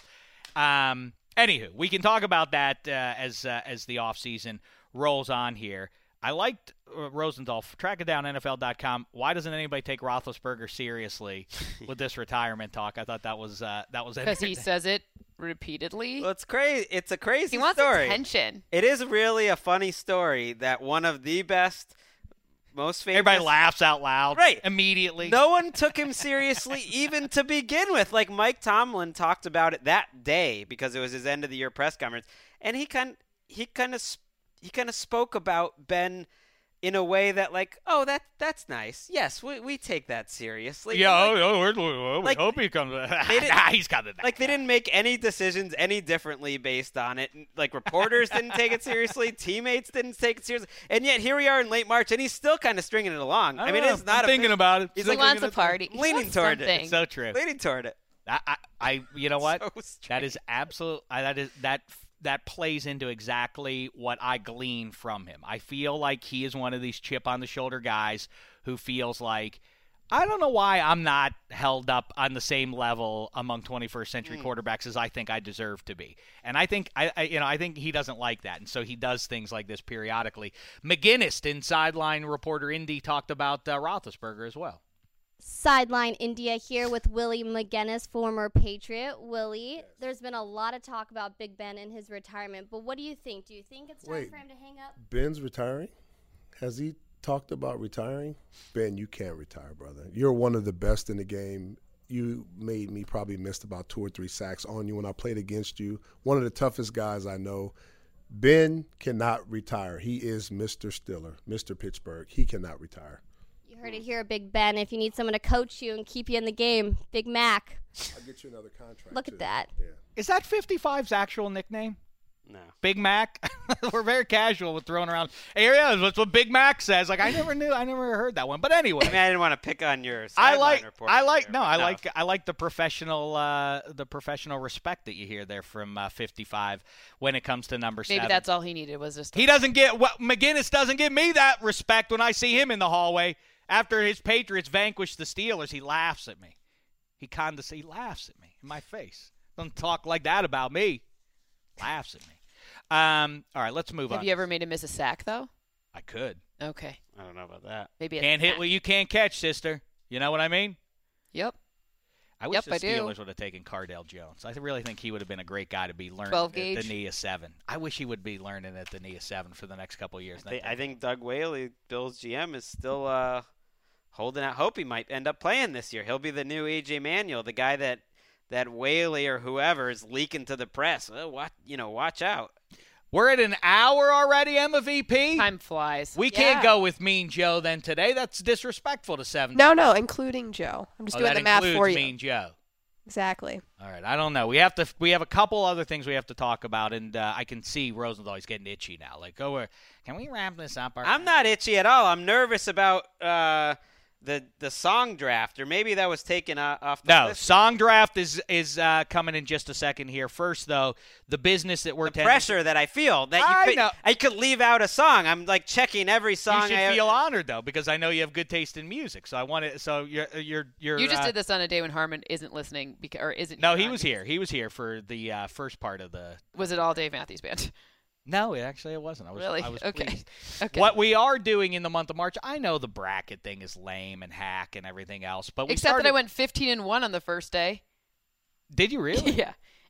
Um, anywho, we can talk about that uh, as uh, as the offseason rolls on here. I liked uh, Rosenthal. Track it down, N F L dot com. Why doesn't anybody take Roethlisberger seriously with this retirement talk? I thought that was uh, that was Because he says it repeatedly. well, it's crazy. It's a crazy He wants story. attention. It is really a funny story that one of the best, most famous. Everybody laughs out loud, Right. immediately. No one took him seriously even to begin with. Like Mike Tomlin talked about it that day because it was his end of the year press conference, and he kind he kind of he kind of spoke about Ben in a way that like, oh, that that's nice. Yes, we we take that seriously. Yeah, Like, oh, oh, oh, we like, hope he comes. they didn't- nah, he's coming back. Like they didn't make any decisions any differently based on it. Like reporters didn't take it seriously, teammates didn't take it seriously, and yet here we are in late March, and he's still kind of stringing it along. I, I mean, know. it's not I'm a thinking big- about it. He's He like wants leaning a party. He leaning wants toward it. something. It's so true. leaning toward it. I, I, I you know what? So That strange. is absolute. I, that is that that plays into exactly what I glean from him. I feel like he is one of these chip on the shoulder guys who feels like, I don't know why I'm not held up on the same level among twenty-first century Mm. quarterbacks as I think I deserve to be. And I think I, I you know I think he doesn't like that, and so he does things like this periodically. McGinnis in Sideline Reporter Indy talked about uh, Roethlisberger as well. Sideline India here with Willie McGinnis, former Patriot. Willie, there's been a lot of talk about Big Ben and his retirement, but what do you think? Do you think it's time Wait. for him to hang up? Ben's retiring? Has he talked about retiring? Ben, you can't retire, brother. You're one of the best in the game. You made me probably missed about two or three sacks on you when I played against you. One of the toughest guys I know. Ben cannot retire. He is Mister Stiller, Mister Pittsburgh. He cannot retire. You heard it here, Big Ben. If you need someone to coach you and keep you in the game, Big Mac. I'll get you another contract. Look at too. that. Yeah. Is that fifty-five's actual nickname? No. Big Mac. We're very casual with throwing around. Hey, yeah, that's what Big Mac says. Like I never knew, I never heard that one. But anyway, I mean, I didn't want to pick on your. I sideline like, report I like, there, no, but I like, I like the professional, uh, the professional respect that you hear there from uh, fifty-five when it comes to number Maybe seven. that's all he needed was just. He doesn't get what McGinnis doesn't give me that respect when I see him in the hallway after his Patriots vanquish the Steelers. He laughs at me. He condes- He laughs at me in my face. Don't talk like that about me. Laughs at me. Um, all right, let's move Have on. you ever made him miss a sack though? I could. Okay, I don't know about that. maybe a Can't hit sack. what you can't catch, sister. You know what I mean? Yep. I wish Yep, the I do. Steelers would have taken Cardale Jones. I really think he would have been a great guy to be learning twelve at the gauge. knee of seven. I wish he would be learning at the knee of seven for the next couple of years. I think, I think Doug Whaley, Bills G M, is still uh, holding out hope he might end up playing this year. He'll be the new A J Manuel, the guy that that Whaley or whoever is leaking to the press. Well, what you know, watch out. We're at an hour already, Emma V P. Time flies. We Yeah. can't go with Mean Joe then today. That's disrespectful to seven. No, no, including Joe. I'm just Oh, doing that the math includes for you. Mean Joe. Exactly. All right, I don't know. We have to. We have a couple other things we have to talk about, and uh, I can see Rosenthal. He's getting itchy now. Like, oh, we're, can we wrap this up? Our- I'm not itchy at all. I'm nervous about uh, the the song draft, or maybe that was taken uh, off the No, list. song draft is is uh, coming in just a second here. First, though, the business that we're The tending- pressure that I feel that you I could know. I could leave out a song. I'm like checking every You song. should I feel honored though, because I know you have good taste in music. So I want to. So you're you're you're. You just uh, did this on a day when Harmon isn't listening, because, or isn't. No, here he on- was here. He was here for the uh, first part of the. Was it all Dave Matthews Band? No, it actually it wasn't. I was Really? I was Okay. pleased. Okay. What we are doing in the month of March, I know the bracket thing is lame and hack and everything else, but we Except started, that I went fifteen and one on the first day. Did you really? Yeah.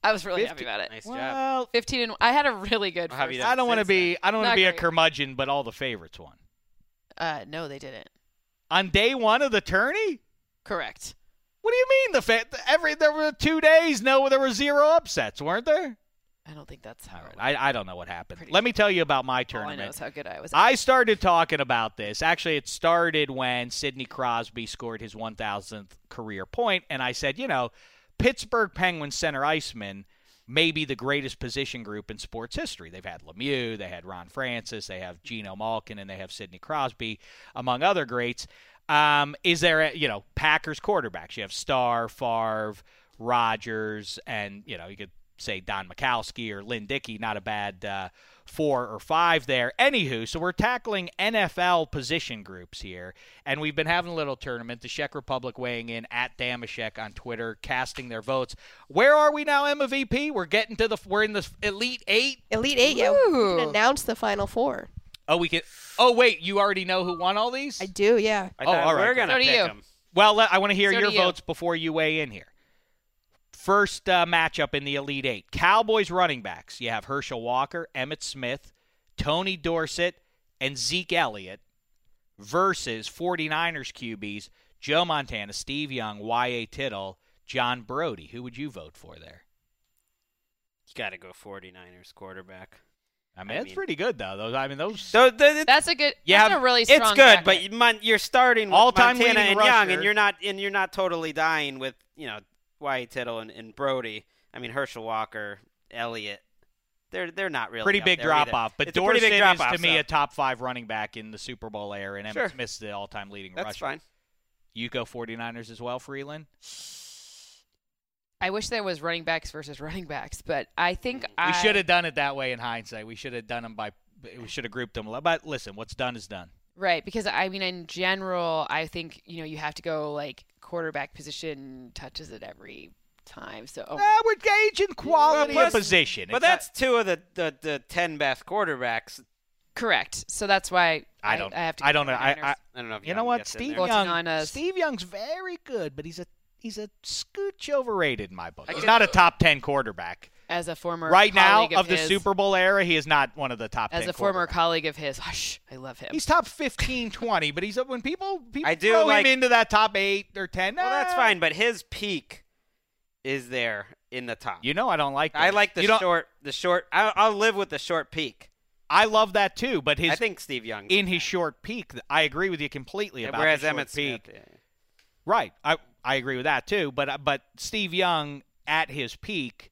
I was really fifty happy about it. Nice job. Well, fifteen and I had a really good Well, have first. you I done don't want to since be I don't want to Not be a great. curmudgeon, but all the favorites won. Uh, no, they didn't. On day one of the tourney? Correct. What do you mean the fa- every there were two days no there were zero upsets, weren't there? I don't think that's how. All right. I, I don't know what happened. Pretty Let me tell you about my All I tournament. know is how good I was. I started talking about this. Actually, it started when Sidney Crosby scored his one thousandth career point, and I said, you know, Pittsburgh Penguins center iceman may be the greatest position group in sports history. They've had Lemieux, they had Ron Francis, they have Geno Malkin, and they have Sidney Crosby, among other greats. Um, is there, a, you know, Packers quarterbacks? You have Starr, Favre, Rodgers, and, you know, you could say Don Mikowski or Lynn Dickey, not a bad uh, four or five there. Anywho, so we're tackling N F L position groups here, and we've been having a little tournament. The Czech Republic weighing in at Damashek on Twitter, casting their votes. Where are we now, Emma V P? We're getting to the, we're in the Elite Eight. Elite Eight, yeah. We Ooh. can announce the Final Four. Oh, we can. Oh, wait, you already know who won all these? I do, yeah. I Oh, thought all right, we're great. gonna So do pick you. them. Well, let- I want to hear So your do you. votes before you weigh in here. First uh, matchup in the Elite Eight. Cowboys running backs. You have Herschel Walker, Emmitt Smith, Tony Dorsett, and Zeke Elliott versus 49ers Q Bs, Joe Montana, Steve Young, Y A. Tittle, John Brody. Who would you vote for there? You got to go 49ers quarterback. I mean, I that's mean- pretty good, though. Those, I mean, those So the, That's a good. You that's have- a really strong. it's good, bracket. but you- Mon- you're starting with All-time Montana leading and Young, rusher. and you're not and you're not totally dying with you know Y A. Tittle and, and Brody. I mean Herschel Walker, Elliott. They're they're not really pretty up big there drop either. off. But It's a pretty Dorsett big drop is, off, to me, so. a top five running back in the Super Bowl era, and Emmitt Sure. Smith's the all-time leading That's rusher. fine. You go 49ers as well, Freeland? I wish there was running backs versus running backs, but I think I We should have done it that way in hindsight. We should have done them by. We should have grouped them. But listen, what's done is done. Right, because I mean, in general, I think you know you have to go like quarterback position touches it every time. So oh, Eh, we're gauging quality Well, of plus- position. But It's not- that's two of the, the, the ten best quarterbacks. correct. So that's why I don't. I, have to. I go don't know. I, 49ers. I, I don't know if you know Young what, gets in Steve there. Voting Young. on us. Steve Young's very good, but he's a he's a scooch overrated in my book. I He's get- not a top ten quarterback. As a former Right now, colleague of the his, Super Bowl era, he is not one of the top as ten a former quarterbacks. colleague of his, hush, I love him. He's top fifteen, twenty, but he's when people people I do throw like- him into that top eight or ten. Well, that's eh, fine, but his peak is there in the top. You know, I don't like that. I like the You don't- short. The short. I'll, I'll live with the short peak. I love that too, but his I think Steve Young. in his short peak, I agree with you completely about whereas the short Emmitt peak. Smith. yeah. Right, I I agree with that too. But but Steve Young at his peak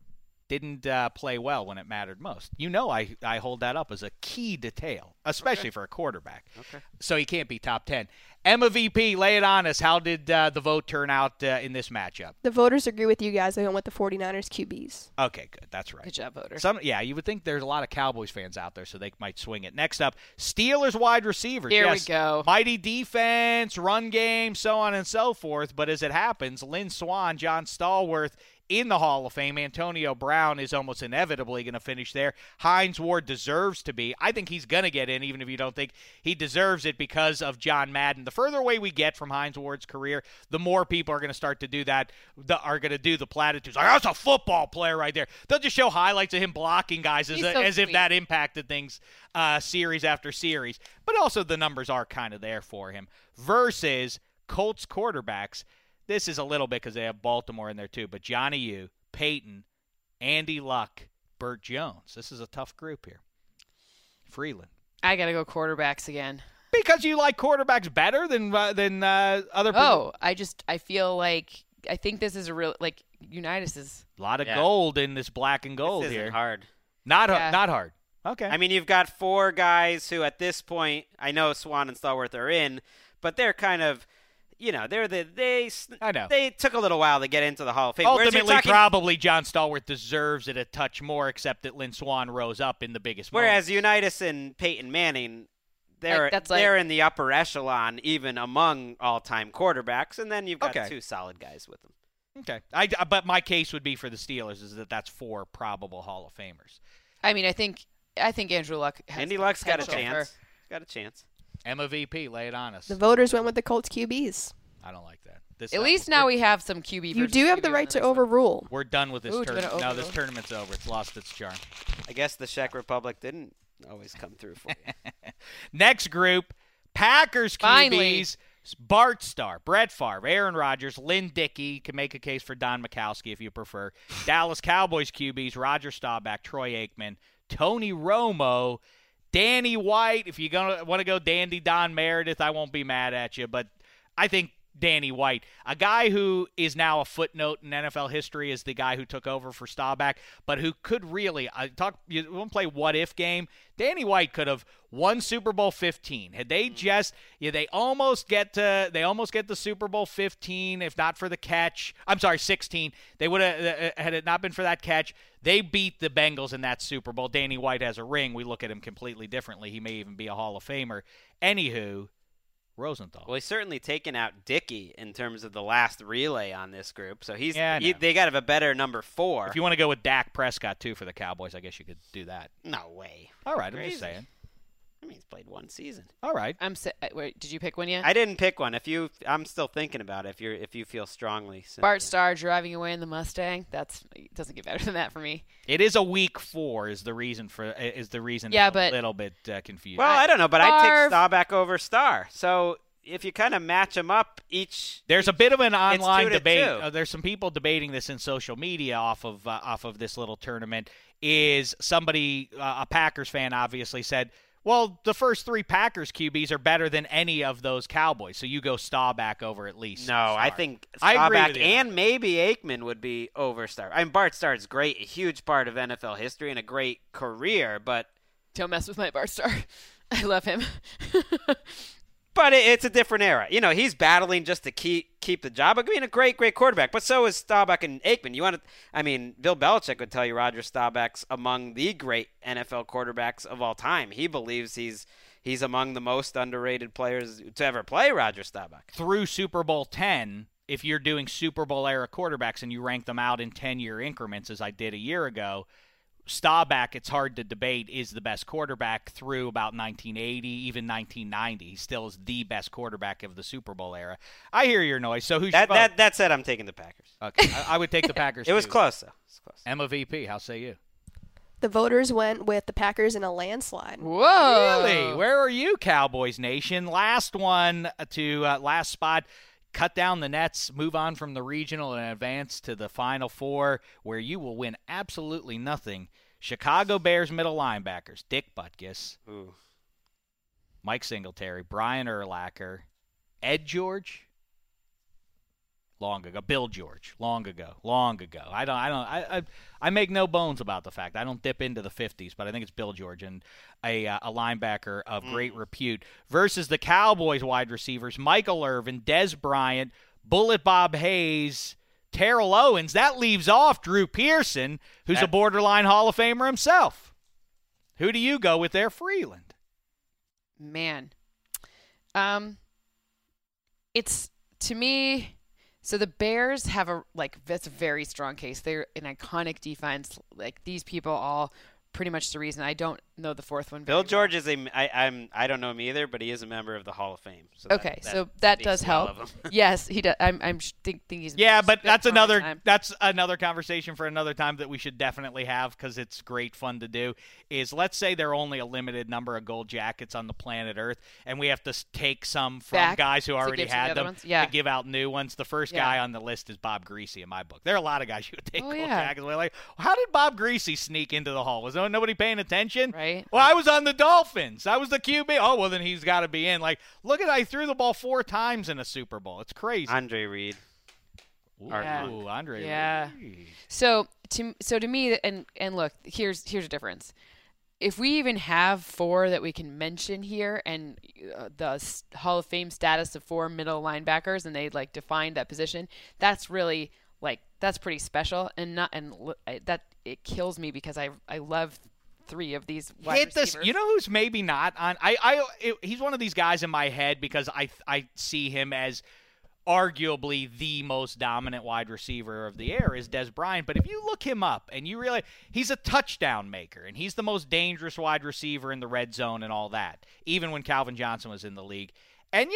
didn't uh, play well when it mattered most. You know, I I hold that up as a key detail, especially for a quarterback. Okay. So he can't be top ten. Emma V P, lay it on us. How did uh, the vote turn out uh, in this matchup? The voters agree with you guys. They went with the 49ers Q Bs. Okay, good. That's right. Good job, voter. Some, yeah, you would think there's a lot of Cowboys fans out there, so they might swing it. Next up, Steelers wide receivers. Here we Yes, go. Mighty defense, run game, so on and so forth. But as it happens, Lynn Swann, John Stallworth in the Hall of Fame. Antonio Brown is almost inevitably going to finish there. Hines Ward deserves to be. I think he's going to get in, even if you don't think he deserves it because of John Madden. The further away we get from Hines Ward's career, the more people are going to start to do that, the, are going to do the platitudes. Like, that's a football player right there. They'll just show highlights of him blocking guys as, He's a, so as if sweet. that impacted things uh, series after series. But also the numbers are kind of there for him. Versus Colts quarterbacks. This is a little bit because they have Baltimore in there too, but Johnny U, Peyton, Andy Luck, Burt Jones. This is a tough group here. Freeland. I gotta go quarterbacks again. Because you like quarterbacks better than uh, than uh, other people. Oh, I just I feel like I think this is a real like Unitas is A lot of Yeah. gold in this black and gold This isn't here. hard. Not Yeah. not hard. Okay. I mean, you've got four guys who, at this point, I know Swan and Stallworth are in, but they're kind of, you know, they're the they. I know. They took a little while to get into the Hall of Fame. Whereas you're Ultimately, talking- probably John Stallworth deserves it a touch more, except that Lynn Swann rose up in the biggest Whereas moment. Unitas and Peyton Manning, they're Like, that's like- they're in the upper echelon, even among all-time quarterbacks, and then you've got Okay. two solid guys with them. Okay. I, but my case would be for the Steelers is that that's four probable Hall of Famers. I mean I think I think Andrew Luck has Andy the Luck's got a potential chance. for- Got a chance. Emma V P, lay it on us. The voters went with the Colts Q Bs. I don't like that. This, At uh, least now we have some Q B. You versus do have Q B the on right the to next one. overrule. We're done with this Ooh, do you tournament. wanna No, this overrule? tournament's over. It's lost its charm. I guess the Czech Republic didn't always come through for you. Next group, Packers Q Bs. Finally. Bart Starr, Brett Favre, Aaron Rodgers, Lynn Dickey. Can make a case for Don Mikowski if you prefer. Dallas Cowboys Q Bs, Roger Staubach, Troy Aikman, Tony Romo, Danny White. If you're going to want to go Dandy Don Meredith, I won't be mad at you. But I think Danny White, a guy who is now a footnote in N F L history, is the guy who took over for Staubach, but who could really I talk. You want to play what if game? Danny White could have won Super Bowl fifteen. Had they just, yeah, they almost get to, they almost get the Super Bowl fifteen, if not for the catch. I'm sorry, sixteen. They would have, uh, had it not been for that catch, they beat the Bengals in that Super Bowl. Danny White has a ring. We look at him completely differently. He may even be a Hall of Famer. Anywho. Rosenthal. Well, he's certainly taken out Dickey in terms of the last relay on this group. So he's Yeah, I he, know. they got to have a better number four. If you want to go with Dak Prescott, too, for the Cowboys, I guess you could do that. no way. All right, I'm Crazy. just saying. I mean, he's played one season. All right. I'm. Si- uh, wait, did you pick one yet? I didn't pick one. If you, I'm still thinking about it. If you're, if you feel strongly, so, Bart yeah. Starr driving away in the Mustang. That's it doesn't get better than that for me. It is a week four is the reason for is the reason Yeah, it's but- a little bit uh, confused. Well, I don't know, but I take Favre- Staubach over Starr. So if you kind of match them up, each There's a bit of an online two to debate. two. Uh, there's some people debating this in social media off of uh, off of this little tournament. Is somebody uh, a Packers fan obviously said, well, the first three Packers Q Bs are better than any of those Cowboys, so you go Staubach over at least. No, I Starr. think I agree Staubach with you. and maybe Aikman would be over Starr. I mean, Bart Starr is great, a huge part of N F L history and a great career, but Don't mess with my Bart Starr. I love him. but it, it's a different era. You know, he's battling just to keep keep the job. I mean, a great, great quarterback, but so is Staubach and Aikman. You want to? I mean, Bill Belichick would tell you Roger Staubach's among the great N F L quarterbacks of all time. He believes he's he's among the most underrated players to ever play. Roger Staubach. Through Super Bowl ten, if you're doing Super Bowl era quarterbacks and you rank them out in ten-year increments, as I did a year ago, Staubach, it's hard to debate, is the best quarterback through about nineteen eighty, even nineteen ninety. He still is the best quarterback of the Super Bowl era. I hear your noise. So who's That your vote? that that said, I'm taking the Packers. Okay, I, I would take the Packers. It was too. close though. It was close. Emma V P, how say you? The voters went with the Packers in a landslide. Whoa. Really? Where are you, Cowboys Nation? Last one to uh, last spot. Cut down the nets, move on from the regional and advance to the Final Four, where you will win absolutely nothing. Chicago Bears middle linebackers, Dick Butkus, Ooh. Mike Singletary, Brian Urlacher, Ed George, long ago, Bill George, long ago, long ago. I don't, I don't, I, I, I make no bones about the fact I don't dip into the fifties, but I think it's Bill George and a uh, a linebacker of great repute versus the Cowboys wide receivers, Michael Irvin, Des Bryant, Bullet Bob Hayes, Terrell Owens. That leaves off Drew Pearson, who's a That- borderline Hall of Famer himself. Who do you go with there, Freeland? Man. Um it's to me so the Bears have a like that's a very strong case. They're an iconic defense. Like these people all pretty much the reason I don't know the fourth one. Bill very George well. is a I, I'm I don't know him either, but he is a member of the Hall of Fame. So that- Okay, that so that speaks does well help. of him. Yes, he does. I'm I'm sh- think, think he's Yeah, he's but spit that's for a long another time. that's another conversation for another time that we should definitely have because it's great fun to do. Is let's say there are only a limited number of gold jackets on the planet Earth, and we have to s- take some from Back guys who to already give to the had other them ones? Yeah. to give out new ones. The first Yeah. guy on the list is Bob Greasy in my book. There are a lot of guys you would take Oh, gold yeah. jackets. We're like, how did Bob Greasy sneak into the hall? Was no nobody paying attention? Right. Well, I was on the Dolphins. I was the Q B. Oh, well, then he's got to be in. Like, look at I threw the ball four times in a Super Bowl. It's crazy. Andre Reed. Ooh, Yeah. Andre. Yeah. Reed. So to so to me, and and look, here's here's a difference. If we even have four that we can mention here, and uh, the s- Hall of Fame status of four middle linebackers, and they like defined that position, that's really like that's pretty special, and not and l- I- that it kills me because I I love three of these wide Hit this. receivers. You know who's maybe not on? I, I, it, he's one of these guys in my head because I, I see him as arguably the most dominant wide receiver of the era is Des Bryant. But if you look him up and you realize he's a touchdown maker and he's the most dangerous wide receiver in the red zone and all that, even when Calvin Johnson was in the league. And yet,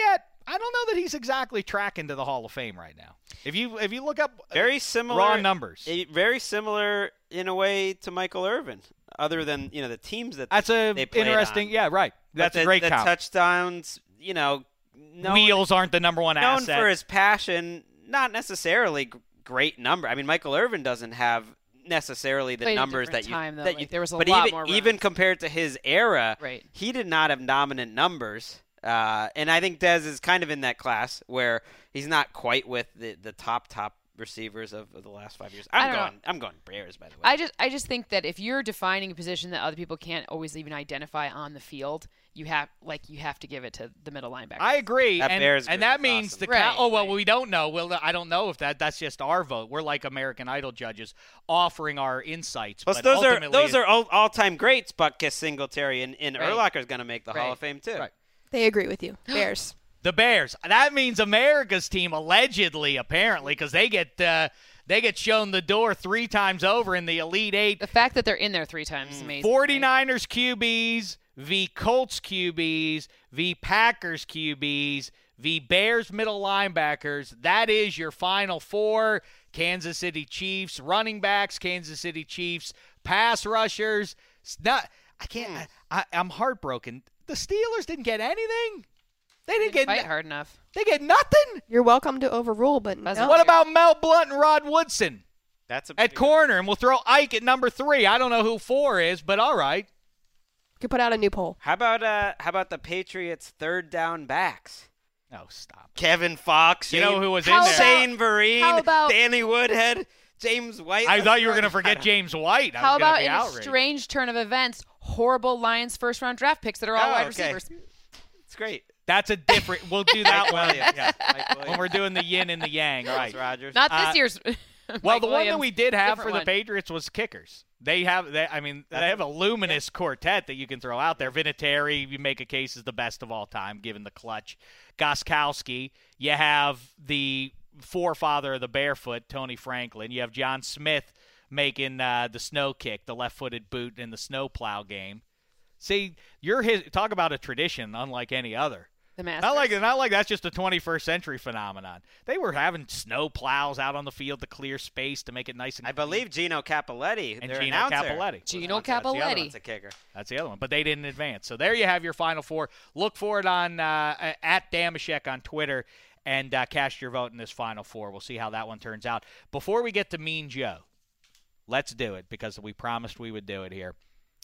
I don't know that he's exactly tracking to the Hall of Fame right now. If you if you look up very similar raw numbers, a, very similar in a way to Michael Irvin, other than you know the teams that that's a they played interesting. on. Yeah, right. That's but the, a great the count. touchdowns, you know, known, wheels aren't the number one known asset. for his passion, not necessarily g- great number. I mean, Michael Irvin doesn't have necessarily the Played a numbers different that you time, though. that Like, you there was a but lot even more even runs. compared to his era, Right. he did not have dominant numbers. Uh, and I think Dez is kind of in that class where he's not quite with the, the top top receivers of, of the last five years. I I'm don't going know. I'm going Bears, by the way. I just I just think that if you're defining a position that other people can't always even identify on the field, you have like you have to give it to the middle linebacker. I agree, That and, Bears and group that is means awesome. the Right, Cow- oh well right. we don't know. Well, I don't know if that that's just our vote. We're like American Idol judges offering our insights. Plus, but those are ultimately those are all, all-time greats. Butkus, Singletary, and, and Right. Urlacher's going to make the Hall Right. of Fame too. Right. They agree with you. Bears. the Bears. That means America's team allegedly, apparently, because they get uh, they get shown the door three times over in the Elite Eight. the fact that they're in there three times is amazing. right? 49ers Q Bs v. Colts Q Bs v. Packers Q Bs v. Bears middle linebackers. That is your final four. Kansas City Chiefs running backs, Kansas City Chiefs pass rushers. It's not, I can't. Hmm. I, I'm heartbroken. The Steelers didn't get anything. They didn't Didn't get. fight hard enough. They get nothing. You're welcome to overrule, but That's no. What about Mel Blunt and Rod Woodson That's a at pretty- corner? And we'll throw Ike at number three. I don't know who four is, but all right. Could put out a new poll. How about uh how about the Patriots third down backs? No, stop. Kevin Fox. You Shane, know who was How in there? about- Shane Vereen, how about- Danny Woodhead, James White. I thought you were going to forget James White. I How was gonna about be in a outraged. strange turn of events, horrible Lions first round draft picks that are all Oh, wide okay. receivers? It's great. That's a different. We'll do that Mike one. Williams. Yeah. Mike Williams. When we're doing the yin and the yang, Charles right? Rogers. Not this Uh, year's. Well, Mike the one that Williams, we did have for different the one. Patriots was kickers. They have, they, I mean, they have a luminous quartet that you can throw out there. Vinatieri, you make a case, is the best of all time, given the clutch. Goskowski, you have the forefather of the barefoot, Tony Franklin. You have John Smith making uh, the snow kick, the left-footed boot in the snowplow game. See, you're his. Talk about a tradition unlike any other. The Masters. Not like not like that's just a twenty-first century phenomenon. They were having snow plows out on the field to clear space to make it nice and I clean. believe Gino Capoletti, And their Gino announcer, Capoletti. Gino was on- that's the other Capoletti. one's a kicker. That's the other one, but they didn't advance. So there you have your final four. Look for it on uh, at Damashek on Twitter and uh, cast your vote in this final four. We'll see how that one turns out. Before we get to Mean Joe, let's do it because we promised we would do it here.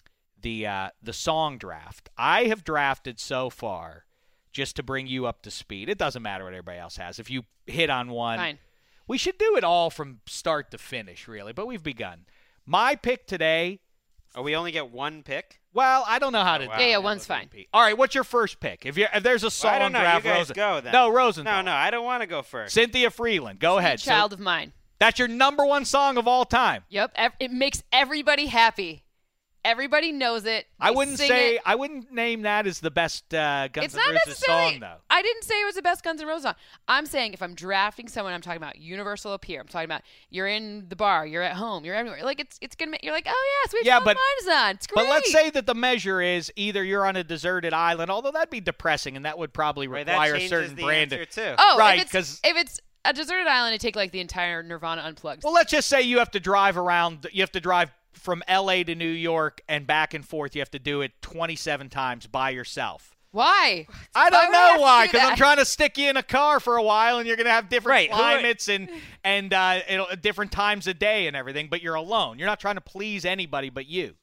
The uh, the song draft. I have drafted so far, just to bring you up to speed. It doesn't matter what everybody else has. If you hit on one, Fine. we should do it all from start to finish, really. But we've begun. My pick today. Oh, we only get one pick? Well, I don't know how to. wow. do Yeah, yeah, that one's with fine. M P. All right, what's your first pick? If you if there's a song Well, I don't know. draft, You guys Rosen- go then. No, Rosenthal. No, no, I don't want to go first. Cynthia Freeland, go ahead. So Child of mine. that's your number one song of all time. Yep. Ev- it makes everybody happy. Everybody knows it. I They wouldn't sing say it. I wouldn't name that as the best uh, Guns It's N' not Roses necessarily. song, though. I didn't say it was the best Guns N' Roses song. I'm saying if I'm drafting someone, I'm talking about Universal Appear. I'm talking about you're in the bar, you're at home, you're everywhere. Like it's it's gonna make you're like, oh yeah, Sweet Yeah, Child but- of Mine is on. It's great. But let's say that the measure is either you're on a deserted island, although that'd be depressing, and that would probably Right, that require a changes certain the brand. answer, Of, too. oh, right, if 'cause- it's if it's a deserted island, I take like the entire Nirvana Unplugged. well, let's just say you have to drive around. You have to drive from L A to New York and back and forth. You have to do it twenty-seven times by yourself. Why? I Why don't would I have know to why, do because I'm that? trying to stick you in a car for a while, and you're going to have different Right, who are- climates and and uh, it'll, different times a day and everything. But you're alone. You're not trying to please anybody but you.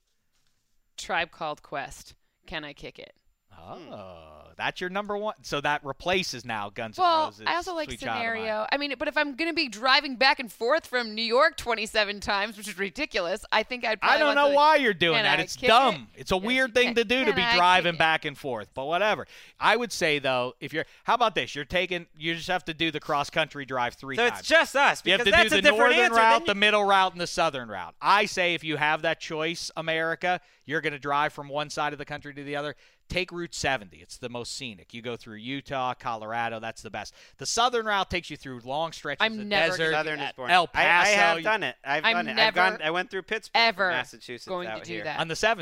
Tribe Called Quest. Can I kick it? Oh, that's your number one. So that replaces now Guns N' Well, Roses. I also like Sweet Child of Mine. scenario. I mean, but if I'm going to be driving back and forth from New York twenty-seven times, which is ridiculous, I think I'd probably I don't want know something- why you're doing Can that. I It's kick dumb. it? It's a Yes, weird you thing can. to do to Can be I driving kick it? back and forth, but whatever. I would say though, if you're, how about this? You're taking, you just have to do the cross country drive three So times. it's just us You have because to that's do a the different northern answer. route, Then the you- middle route, and the southern route. I say if you have that choice, America, you're going to drive from one side of the country to the other. Take Route seventy. It's the most scenic. You go through Utah, Colorado. That's the best. The southern route takes you through long stretches I'm of never desert. gonna Southern do is that. boring. El I, I have Paso. done it. I've I'm done it. I've never, gone. I went through Pittsburgh, from ever Massachusetts, going to out do here. that. On the seventy.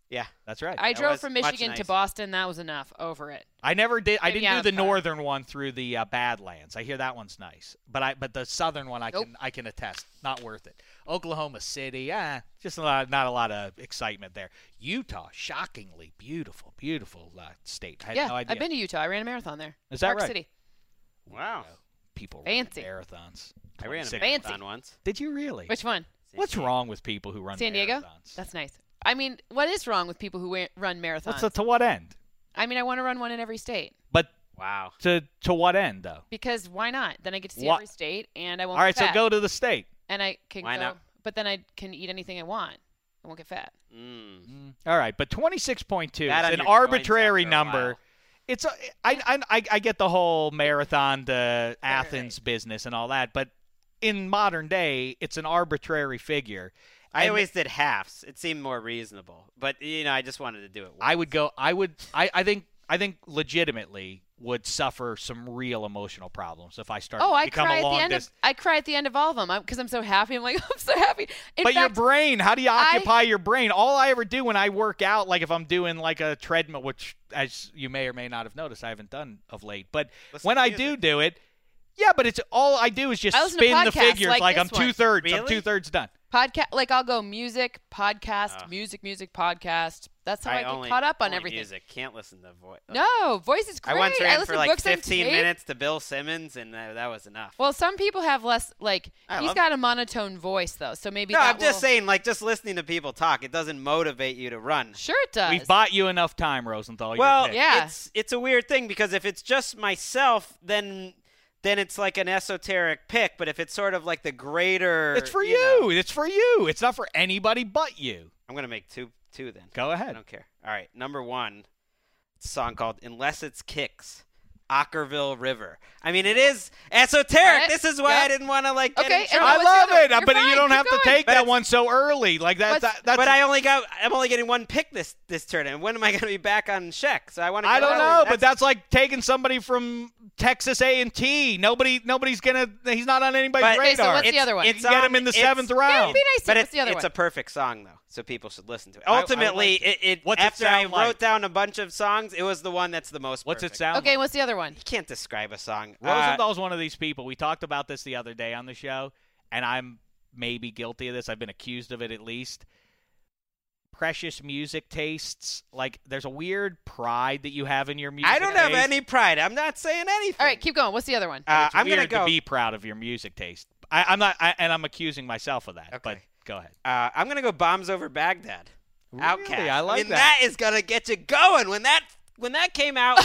Yeah. That's right. I That drove was from much Michigan to nicer. Boston. That was enough. Over it. I never did. I Maybe didn't out do of the car. northern one through the uh, Badlands. I hear that one's nice, but I but the southern one I Nope. can I can attest, not worth it. Oklahoma City, ah, just a lot, not a lot of excitement there. Utah, shockingly beautiful, beautiful uh, state. I had Yeah, no idea. I've been to Utah. I ran a marathon there. Is that Park right? City. Wow. People Fancy. run marathons. I ran a twenty-six Fancy. marathon once. Did you really? Which one? What's wrong with people who run San Diego? marathons? That's nice. I mean, what is wrong with people who wa- run marathons? What's the, to what end? I mean, I want to run one in every state. But Wow. to to what end though? Because why not? Then I get to see What- every state, and I won't All right, get fat. so go to the state. And I can Why go, not? but then I can eat anything I want. I won't get fat. Mm. All right, but twenty-six point two is That on an your joints arbitrary after a number. while. It's a, I, I, I I get the whole marathon to Athens business and all that, but in modern day, it's an arbitrary figure. I And always did halves. It seemed more reasonable, but you know, I just wanted to do it. Once. I would go. I would. I, I think. I think legitimately would suffer some real emotional problems if I start Oh, to I become cry a at long the end distance. of I cry at the end of all of them because I'm so happy. I'm like, I'm so happy. In But your fact, brain, how do you I- occupy your brain? All I ever do when I work out, like if I'm doing like a treadmill, which as you may or may not have noticed, I haven't done of late. But Listen when to I music. do do it, yeah, but it's all I do is just I listen to spin the podcasts figures like like, I'm this one. two thirds. I'm Really? two thirds done. podcast, like I'll go music, podcast, Ugh. music, music, podcast. That's how I, get only, caught up on only everything. Music. Can't listen to voice. No, voice is I great. once ran listen for to like books on fifteen tape. minutes to Bill Simmons, and that, that was enough. Well, some people have less. Like I he's love- got a monotone voice though, so maybe. no, that I'm just will- saying, like, just listening to people talk, it doesn't motivate you to run. Sure, it does. We've bought you enough time, Rosenthal. Your Well, pick. Yeah. it's it's a weird thing because if it's just myself, then then it's like an esoteric pick. But if it's sort of like the greater, it's for you. know- It's for you. It's not for anybody but you. I'm gonna make two two then. Go I ahead. don't care. All right, number one, it's a song called "Unless It's Kicks." Ockerville River. I mean, it is esoteric. All right. This is why Yep. I didn't want to like get Okay, in and trouble. I what's the love other- it, You're but you fine, don't keep have to going. take But that it's- one so early. Like that. What's- that that's But I only got I'm only getting one pick this this turn, and when am I going to be back on Sheck? So I want to. I don't know, but that's like taking somebody from Texas A and T. Nobody, nobody's gonna. He's not on anybody's But- Okay, so radar. what's the other one? You It's can get on- him in the it's- seventh Yeah, round. be nice. to But him. it's, What's the other it's one? a perfect song though, so people should listen to it. I- I Ultimately, like it, it What's it after I sound wrote like? down a bunch of songs, it was the one that's the most. What's it perfect. sound? Okay, like? what's the other one? You can't describe a song. Uh, Rosenthal's one of these people. We talked about this the other day on the show, and I'm maybe guilty of this. I've been accused of it at least. Precious music tastes. Like, there's a weird pride that you have in your music I don't have taste. any pride. I'm not saying anything. All right, keep going. What's the other one? Uh, It's I'm weird gonna go. to be proud of your music taste. I, I'm not, I, and I'm accusing myself of that. Okay. But go ahead. Uh, I'm gonna go Bombs Over Baghdad. Outcast. Really? I like mean, that. that is gonna get you going. When that when that came out,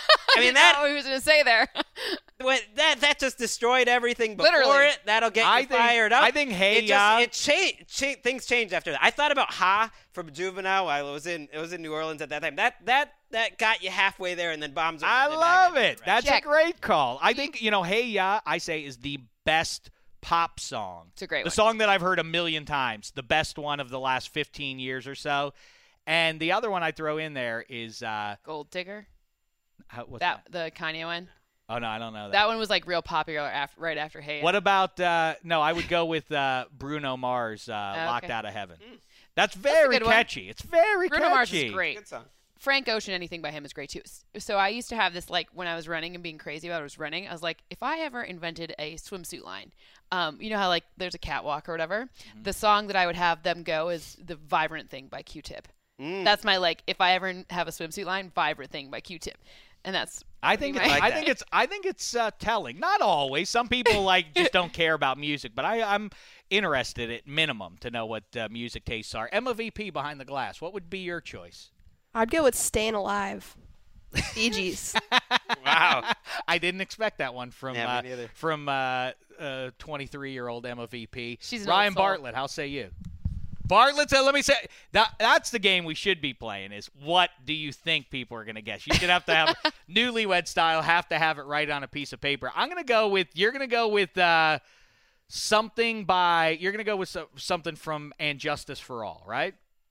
I mean didn't know that what he was going to say there. when, that that just destroyed everything before Literally. it. That'll get you I think- fired up. I think Hey it just, Ya- it changed. Cha- things changed after that. I thought about Ha from Juvenile while it was in it was in New Orleans at that time. That that that got you halfway there, and then Bombs Over I Baghdad love did it. the rest. That's Check. a great call. I think, you know, Hey Ya, I say, is the best pop song. It's a great The one. song that I've heard a million times. The best one of the last fifteen years or so. And the other one I throw in there is, uh, Gold Digger. how, what's That that? the Kanye one. Oh, no, I don't know that. That one was like real popular after, right after Hey. Ya. What about, uh, no, I would go with uh, Bruno Mars, uh, okay. Locked Out of Heaven. That's very good one. catchy. It's very Bruno catchy. Mars is great. Good song. Frank Ocean, anything by him is great too. S- So I used to have this, like, when I was running and being crazy about it, I was running, I was like, if I ever invented a swimsuit line, um, you know how, like, there's a catwalk or whatever? Mm-hmm. The song that I would have them go is The Vibrant Thing by Q-Tip. Mm. That's my, like, if I ever have a swimsuit line, Vibrant Thing by Q-Tip. And that's I think my- it's, like I that. think it's I think it's uh, telling. Not always. Some people like just don't care about music, but I, I'm interested at minimum to know what uh, music tastes are. Emma V P behind the glass. What would be your choice? I'd go with Staying Alive. Bee Gees. Wow. I didn't expect that one from Yeah, me uh, neither. from uh, uh, twenty-three-year-old Emma V P. She's an Ryan old soul. Bartlett. How say you? Bartlett, uh, let me say that that's the game we should be playing. Is what do you think people are going to guess? You should have to have newlywed style. Have to have it right on a piece of paper. I'm going to go with. You're going to go with uh, something by. You're going to go with so, something from And Justice for All, right?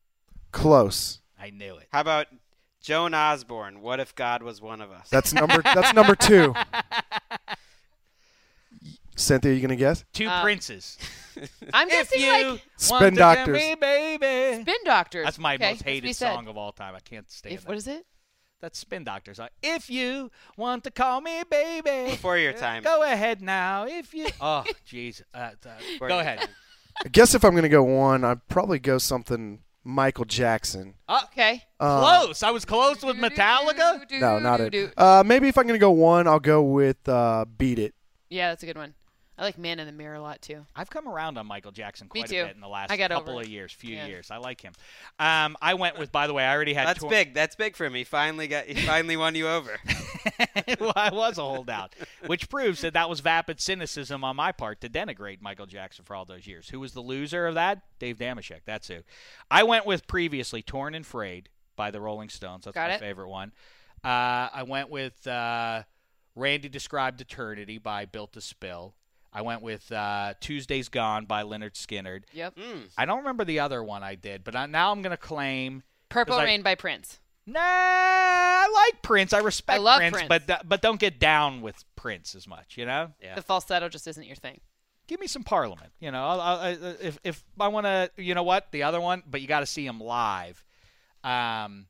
Close. I knew it. How about Joan Osborne? What if God was one of us? That's number. That's number two. Cynthia, you going to guess? Two Um, princes. I'm If guessing you like want Spin to Doctors. get me, baby. Spin Doctors. That's my Okay, most that's what he hated said. song of all time. I can't stand If, that. what is it? That's Spin Doctors. Uh, If you want to call me baby. Before your time. Go ahead now. If you. Oh, jeez. Uh, uh, Before go your ahead. time. I guess if I'm going to go one, I'd probably go something Michael Jackson. Okay. Uh, Close. I was close with Metallica. No, not it. Uh, maybe if I'm going to go one, I'll go with uh, Beat It. Yeah, that's a good one. I like Man in the Mirror a lot too. I've come around on Michael Jackson Me quite too. a bit in the last I got couple over of it. years, few Yeah. years. I like him. Um, I went with, by the way, I already had. That's tw- big. That's big for him. He finally got. He finally won you over. Well, I was a holdout, which proves that that was vapid cynicism on my part to denigrate Michael Jackson for all those years. Who was the loser of that? Dave Damashek. That's who. I went with previously Torn and Frayed by the Rolling Stones. That's Got my it. favorite one. Uh, I went with uh, Randy Described Eternity by Built to Spill. I went with uh, Tuesday's Gone by Lynyrd Skynyrd. Yep. I don't remember the other one I did, but I, now I'm going to claim. Purple 'cause I- Rain by Prince. Nah, I like Prince. I respect I love Prince, Prince. but th- but don't get down with Prince as much, you know? Yeah. The falsetto just isn't your thing. Give me some Parliament, you know. I'll, I'll, I, if if I want to, you know what? The other one, but you got to see him live. Um,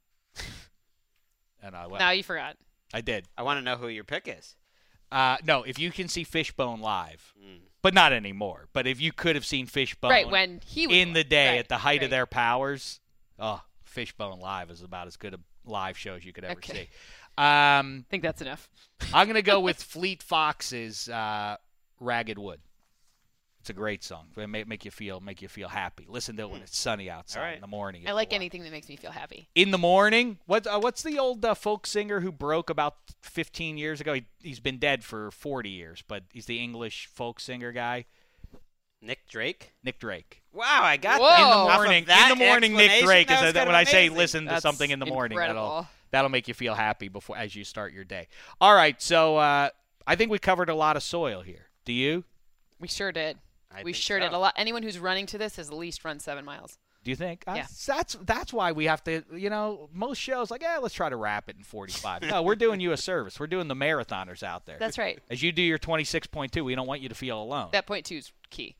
and I well, Now you forgot. I did. I want to know who your pick is. Uh, no, if you can see Fishbone live, Mm. but not anymore. But if you could have seen Fishbone Right, when he was in the alive. day Right, at the height right. of their powers, oh, Fishbone live is about as good a live show as you could ever Okay. see. Um, I think that's enough. I'm gonna go with Fleet Fox's uh, "Ragged Wood." It's a great song. It make make you feel make you feel happy. Listen to it when it's sunny outside All right. in the morning. I if like you want. anything that makes me feel happy. In the morning. What uh, what's the old uh, folk singer who broke about fifteen years ago? He, he's been dead for forty years, but he's the English folk singer guy, Nick Drake. Nick Drake. Wow, I got Whoa. that. In the Off of morning, that in the morning, Nick explanation, Drake that is was uh, kind when of I say amazing. listen to That's something in the morning. That'll incredible. that'll make you feel happy before as you start your day. All right, so uh, I think we covered a lot of soil here. Do you? We sure did. I we think sure so. did. A lot. Anyone who's running to this has at least run seven miles. Do you think? Uh, Yeah. That's that's why we have to. You know, most shows like, yeah, let's try to wrap it in forty-five. No, we're doing you a service. We're doing the marathoners out there. That's right. As you do your twenty-six point two, we don't want you to feel alone. That point two is key.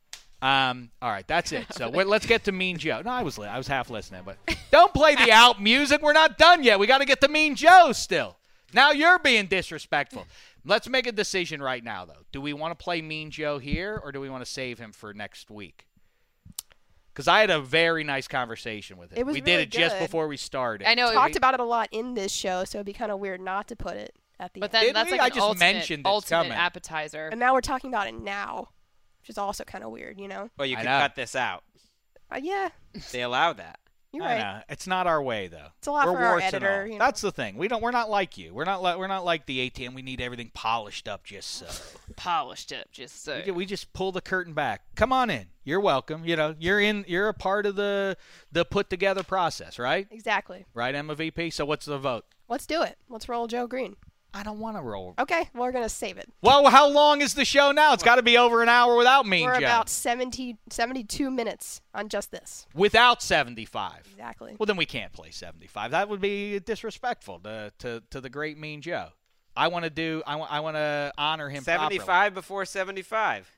Um. All right, that's it. So we let's get to Mean Joe. No, I was li- I was half listening, but don't play the out music. We're not done yet. We got to get to Mean Joe still. Now you're being disrespectful. Let's make a decision right now, though. Do we want to play Mean Joe here, or do we want to save him for next week? Because I had a very nice conversation with him. It was we did really it just good. before we started. I know. Talked we- about it a lot in this show, so it'd be kind of weird not to put it at the But end. then Didn't that's we? like I an just ultimate, mentioned it's ultimate coming. appetizer. And now we're talking about it now, which is also kind of weird, you know? Well, you I could know. cut this out. Uh, yeah, They allow that. you're I right. know. It's not our way, though. It's a lot we're for our warts and editor, all. you know. That's the thing. We don't. We're not like you. We're not. Like, we're not like the A T M. We need everything polished up just so. Polished up, just so. We ju- we just pull the curtain back. Come on in. You're welcome. You know, you're in. You're a part of the the put together process, right? Exactly. Right, Emma V P. So what's the vote? Let's do it. Let's roll Joe Green. I don't want to roll. Okay, well, we're going to save it. Well, how long is the show now? It's got to be over an hour without Mean We're Joe. about seventy, seventy-two minutes on just this. Without seventy-five. Exactly. Well, then we can't play seventy-five. That would be disrespectful to to, to the great Mean Joe. I want to do. I want. I want to honor him. properly. seventy-five before seventy-five.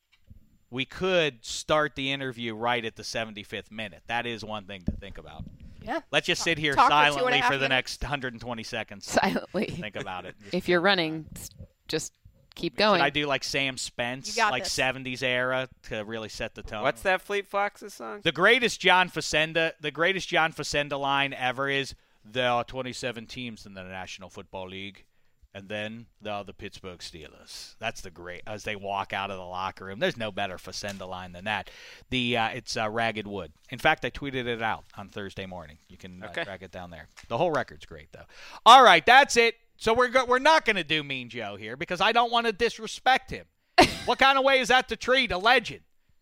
We could start the interview right at the seventy-fifth minute. That is one thing to think about. Yeah. Let's just sit here Talk for two and a silently half for the minutes. next one hundred twenty seconds. Silently. Think about it. Just- If you're running, s- just keep going. Should I do like Sam Spence, You got like this. seventies era to really set the tone? What's that Fleet Foxes song? The greatest John Facenda, the greatest John Facenda line ever is, there are twenty-seven teams in the National Football League, and then there are the Pittsburgh Steelers. That's the great, as they walk out of the locker room. There's no better Facenda line than that. The uh, It's uh, Ragged Wood. In fact, I tweeted it out on Thursday morning. You can uh, Okay. track it down there. The whole record's great, though. All right, that's it. So we're go- we're not going to do Mean Joe here because I don't want to disrespect him. What kind of way is that to treat a legend?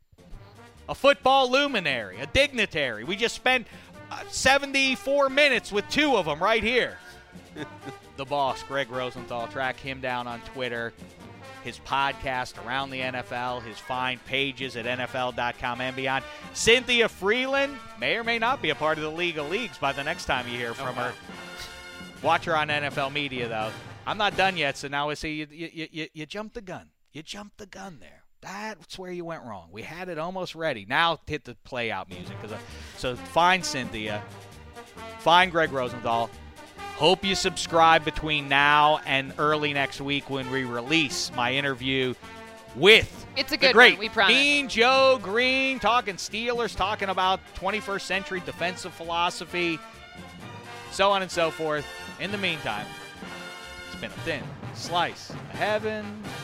A football luminary, a dignitary. We just spent uh, seventy-four minutes with two of them right here. The boss, Greg Rosenthal. Track him down on Twitter. His podcast, Around the N F L. His fine pages at N F L dot com and beyond. Cynthia Freeland may or may not be a part of the League of Leagues by the next time you hear from her. Watch her on N F L Media, though. I'm not done yet, so now I say you, you, you, you jumped the gun. You jumped the gun there. That's where you went wrong. We had it almost ready. Now hit the play out music. Cause I, so find Cynthia. Find Greg Rosenthal. Hope you subscribe between now and early next week when we release my interview with It's a the good great one, we promise. Mean Joe Green, talking Steelers, talking about twenty-first century defensive philosophy, so on and so forth. In the meantime, it's been a thin slice of heaven.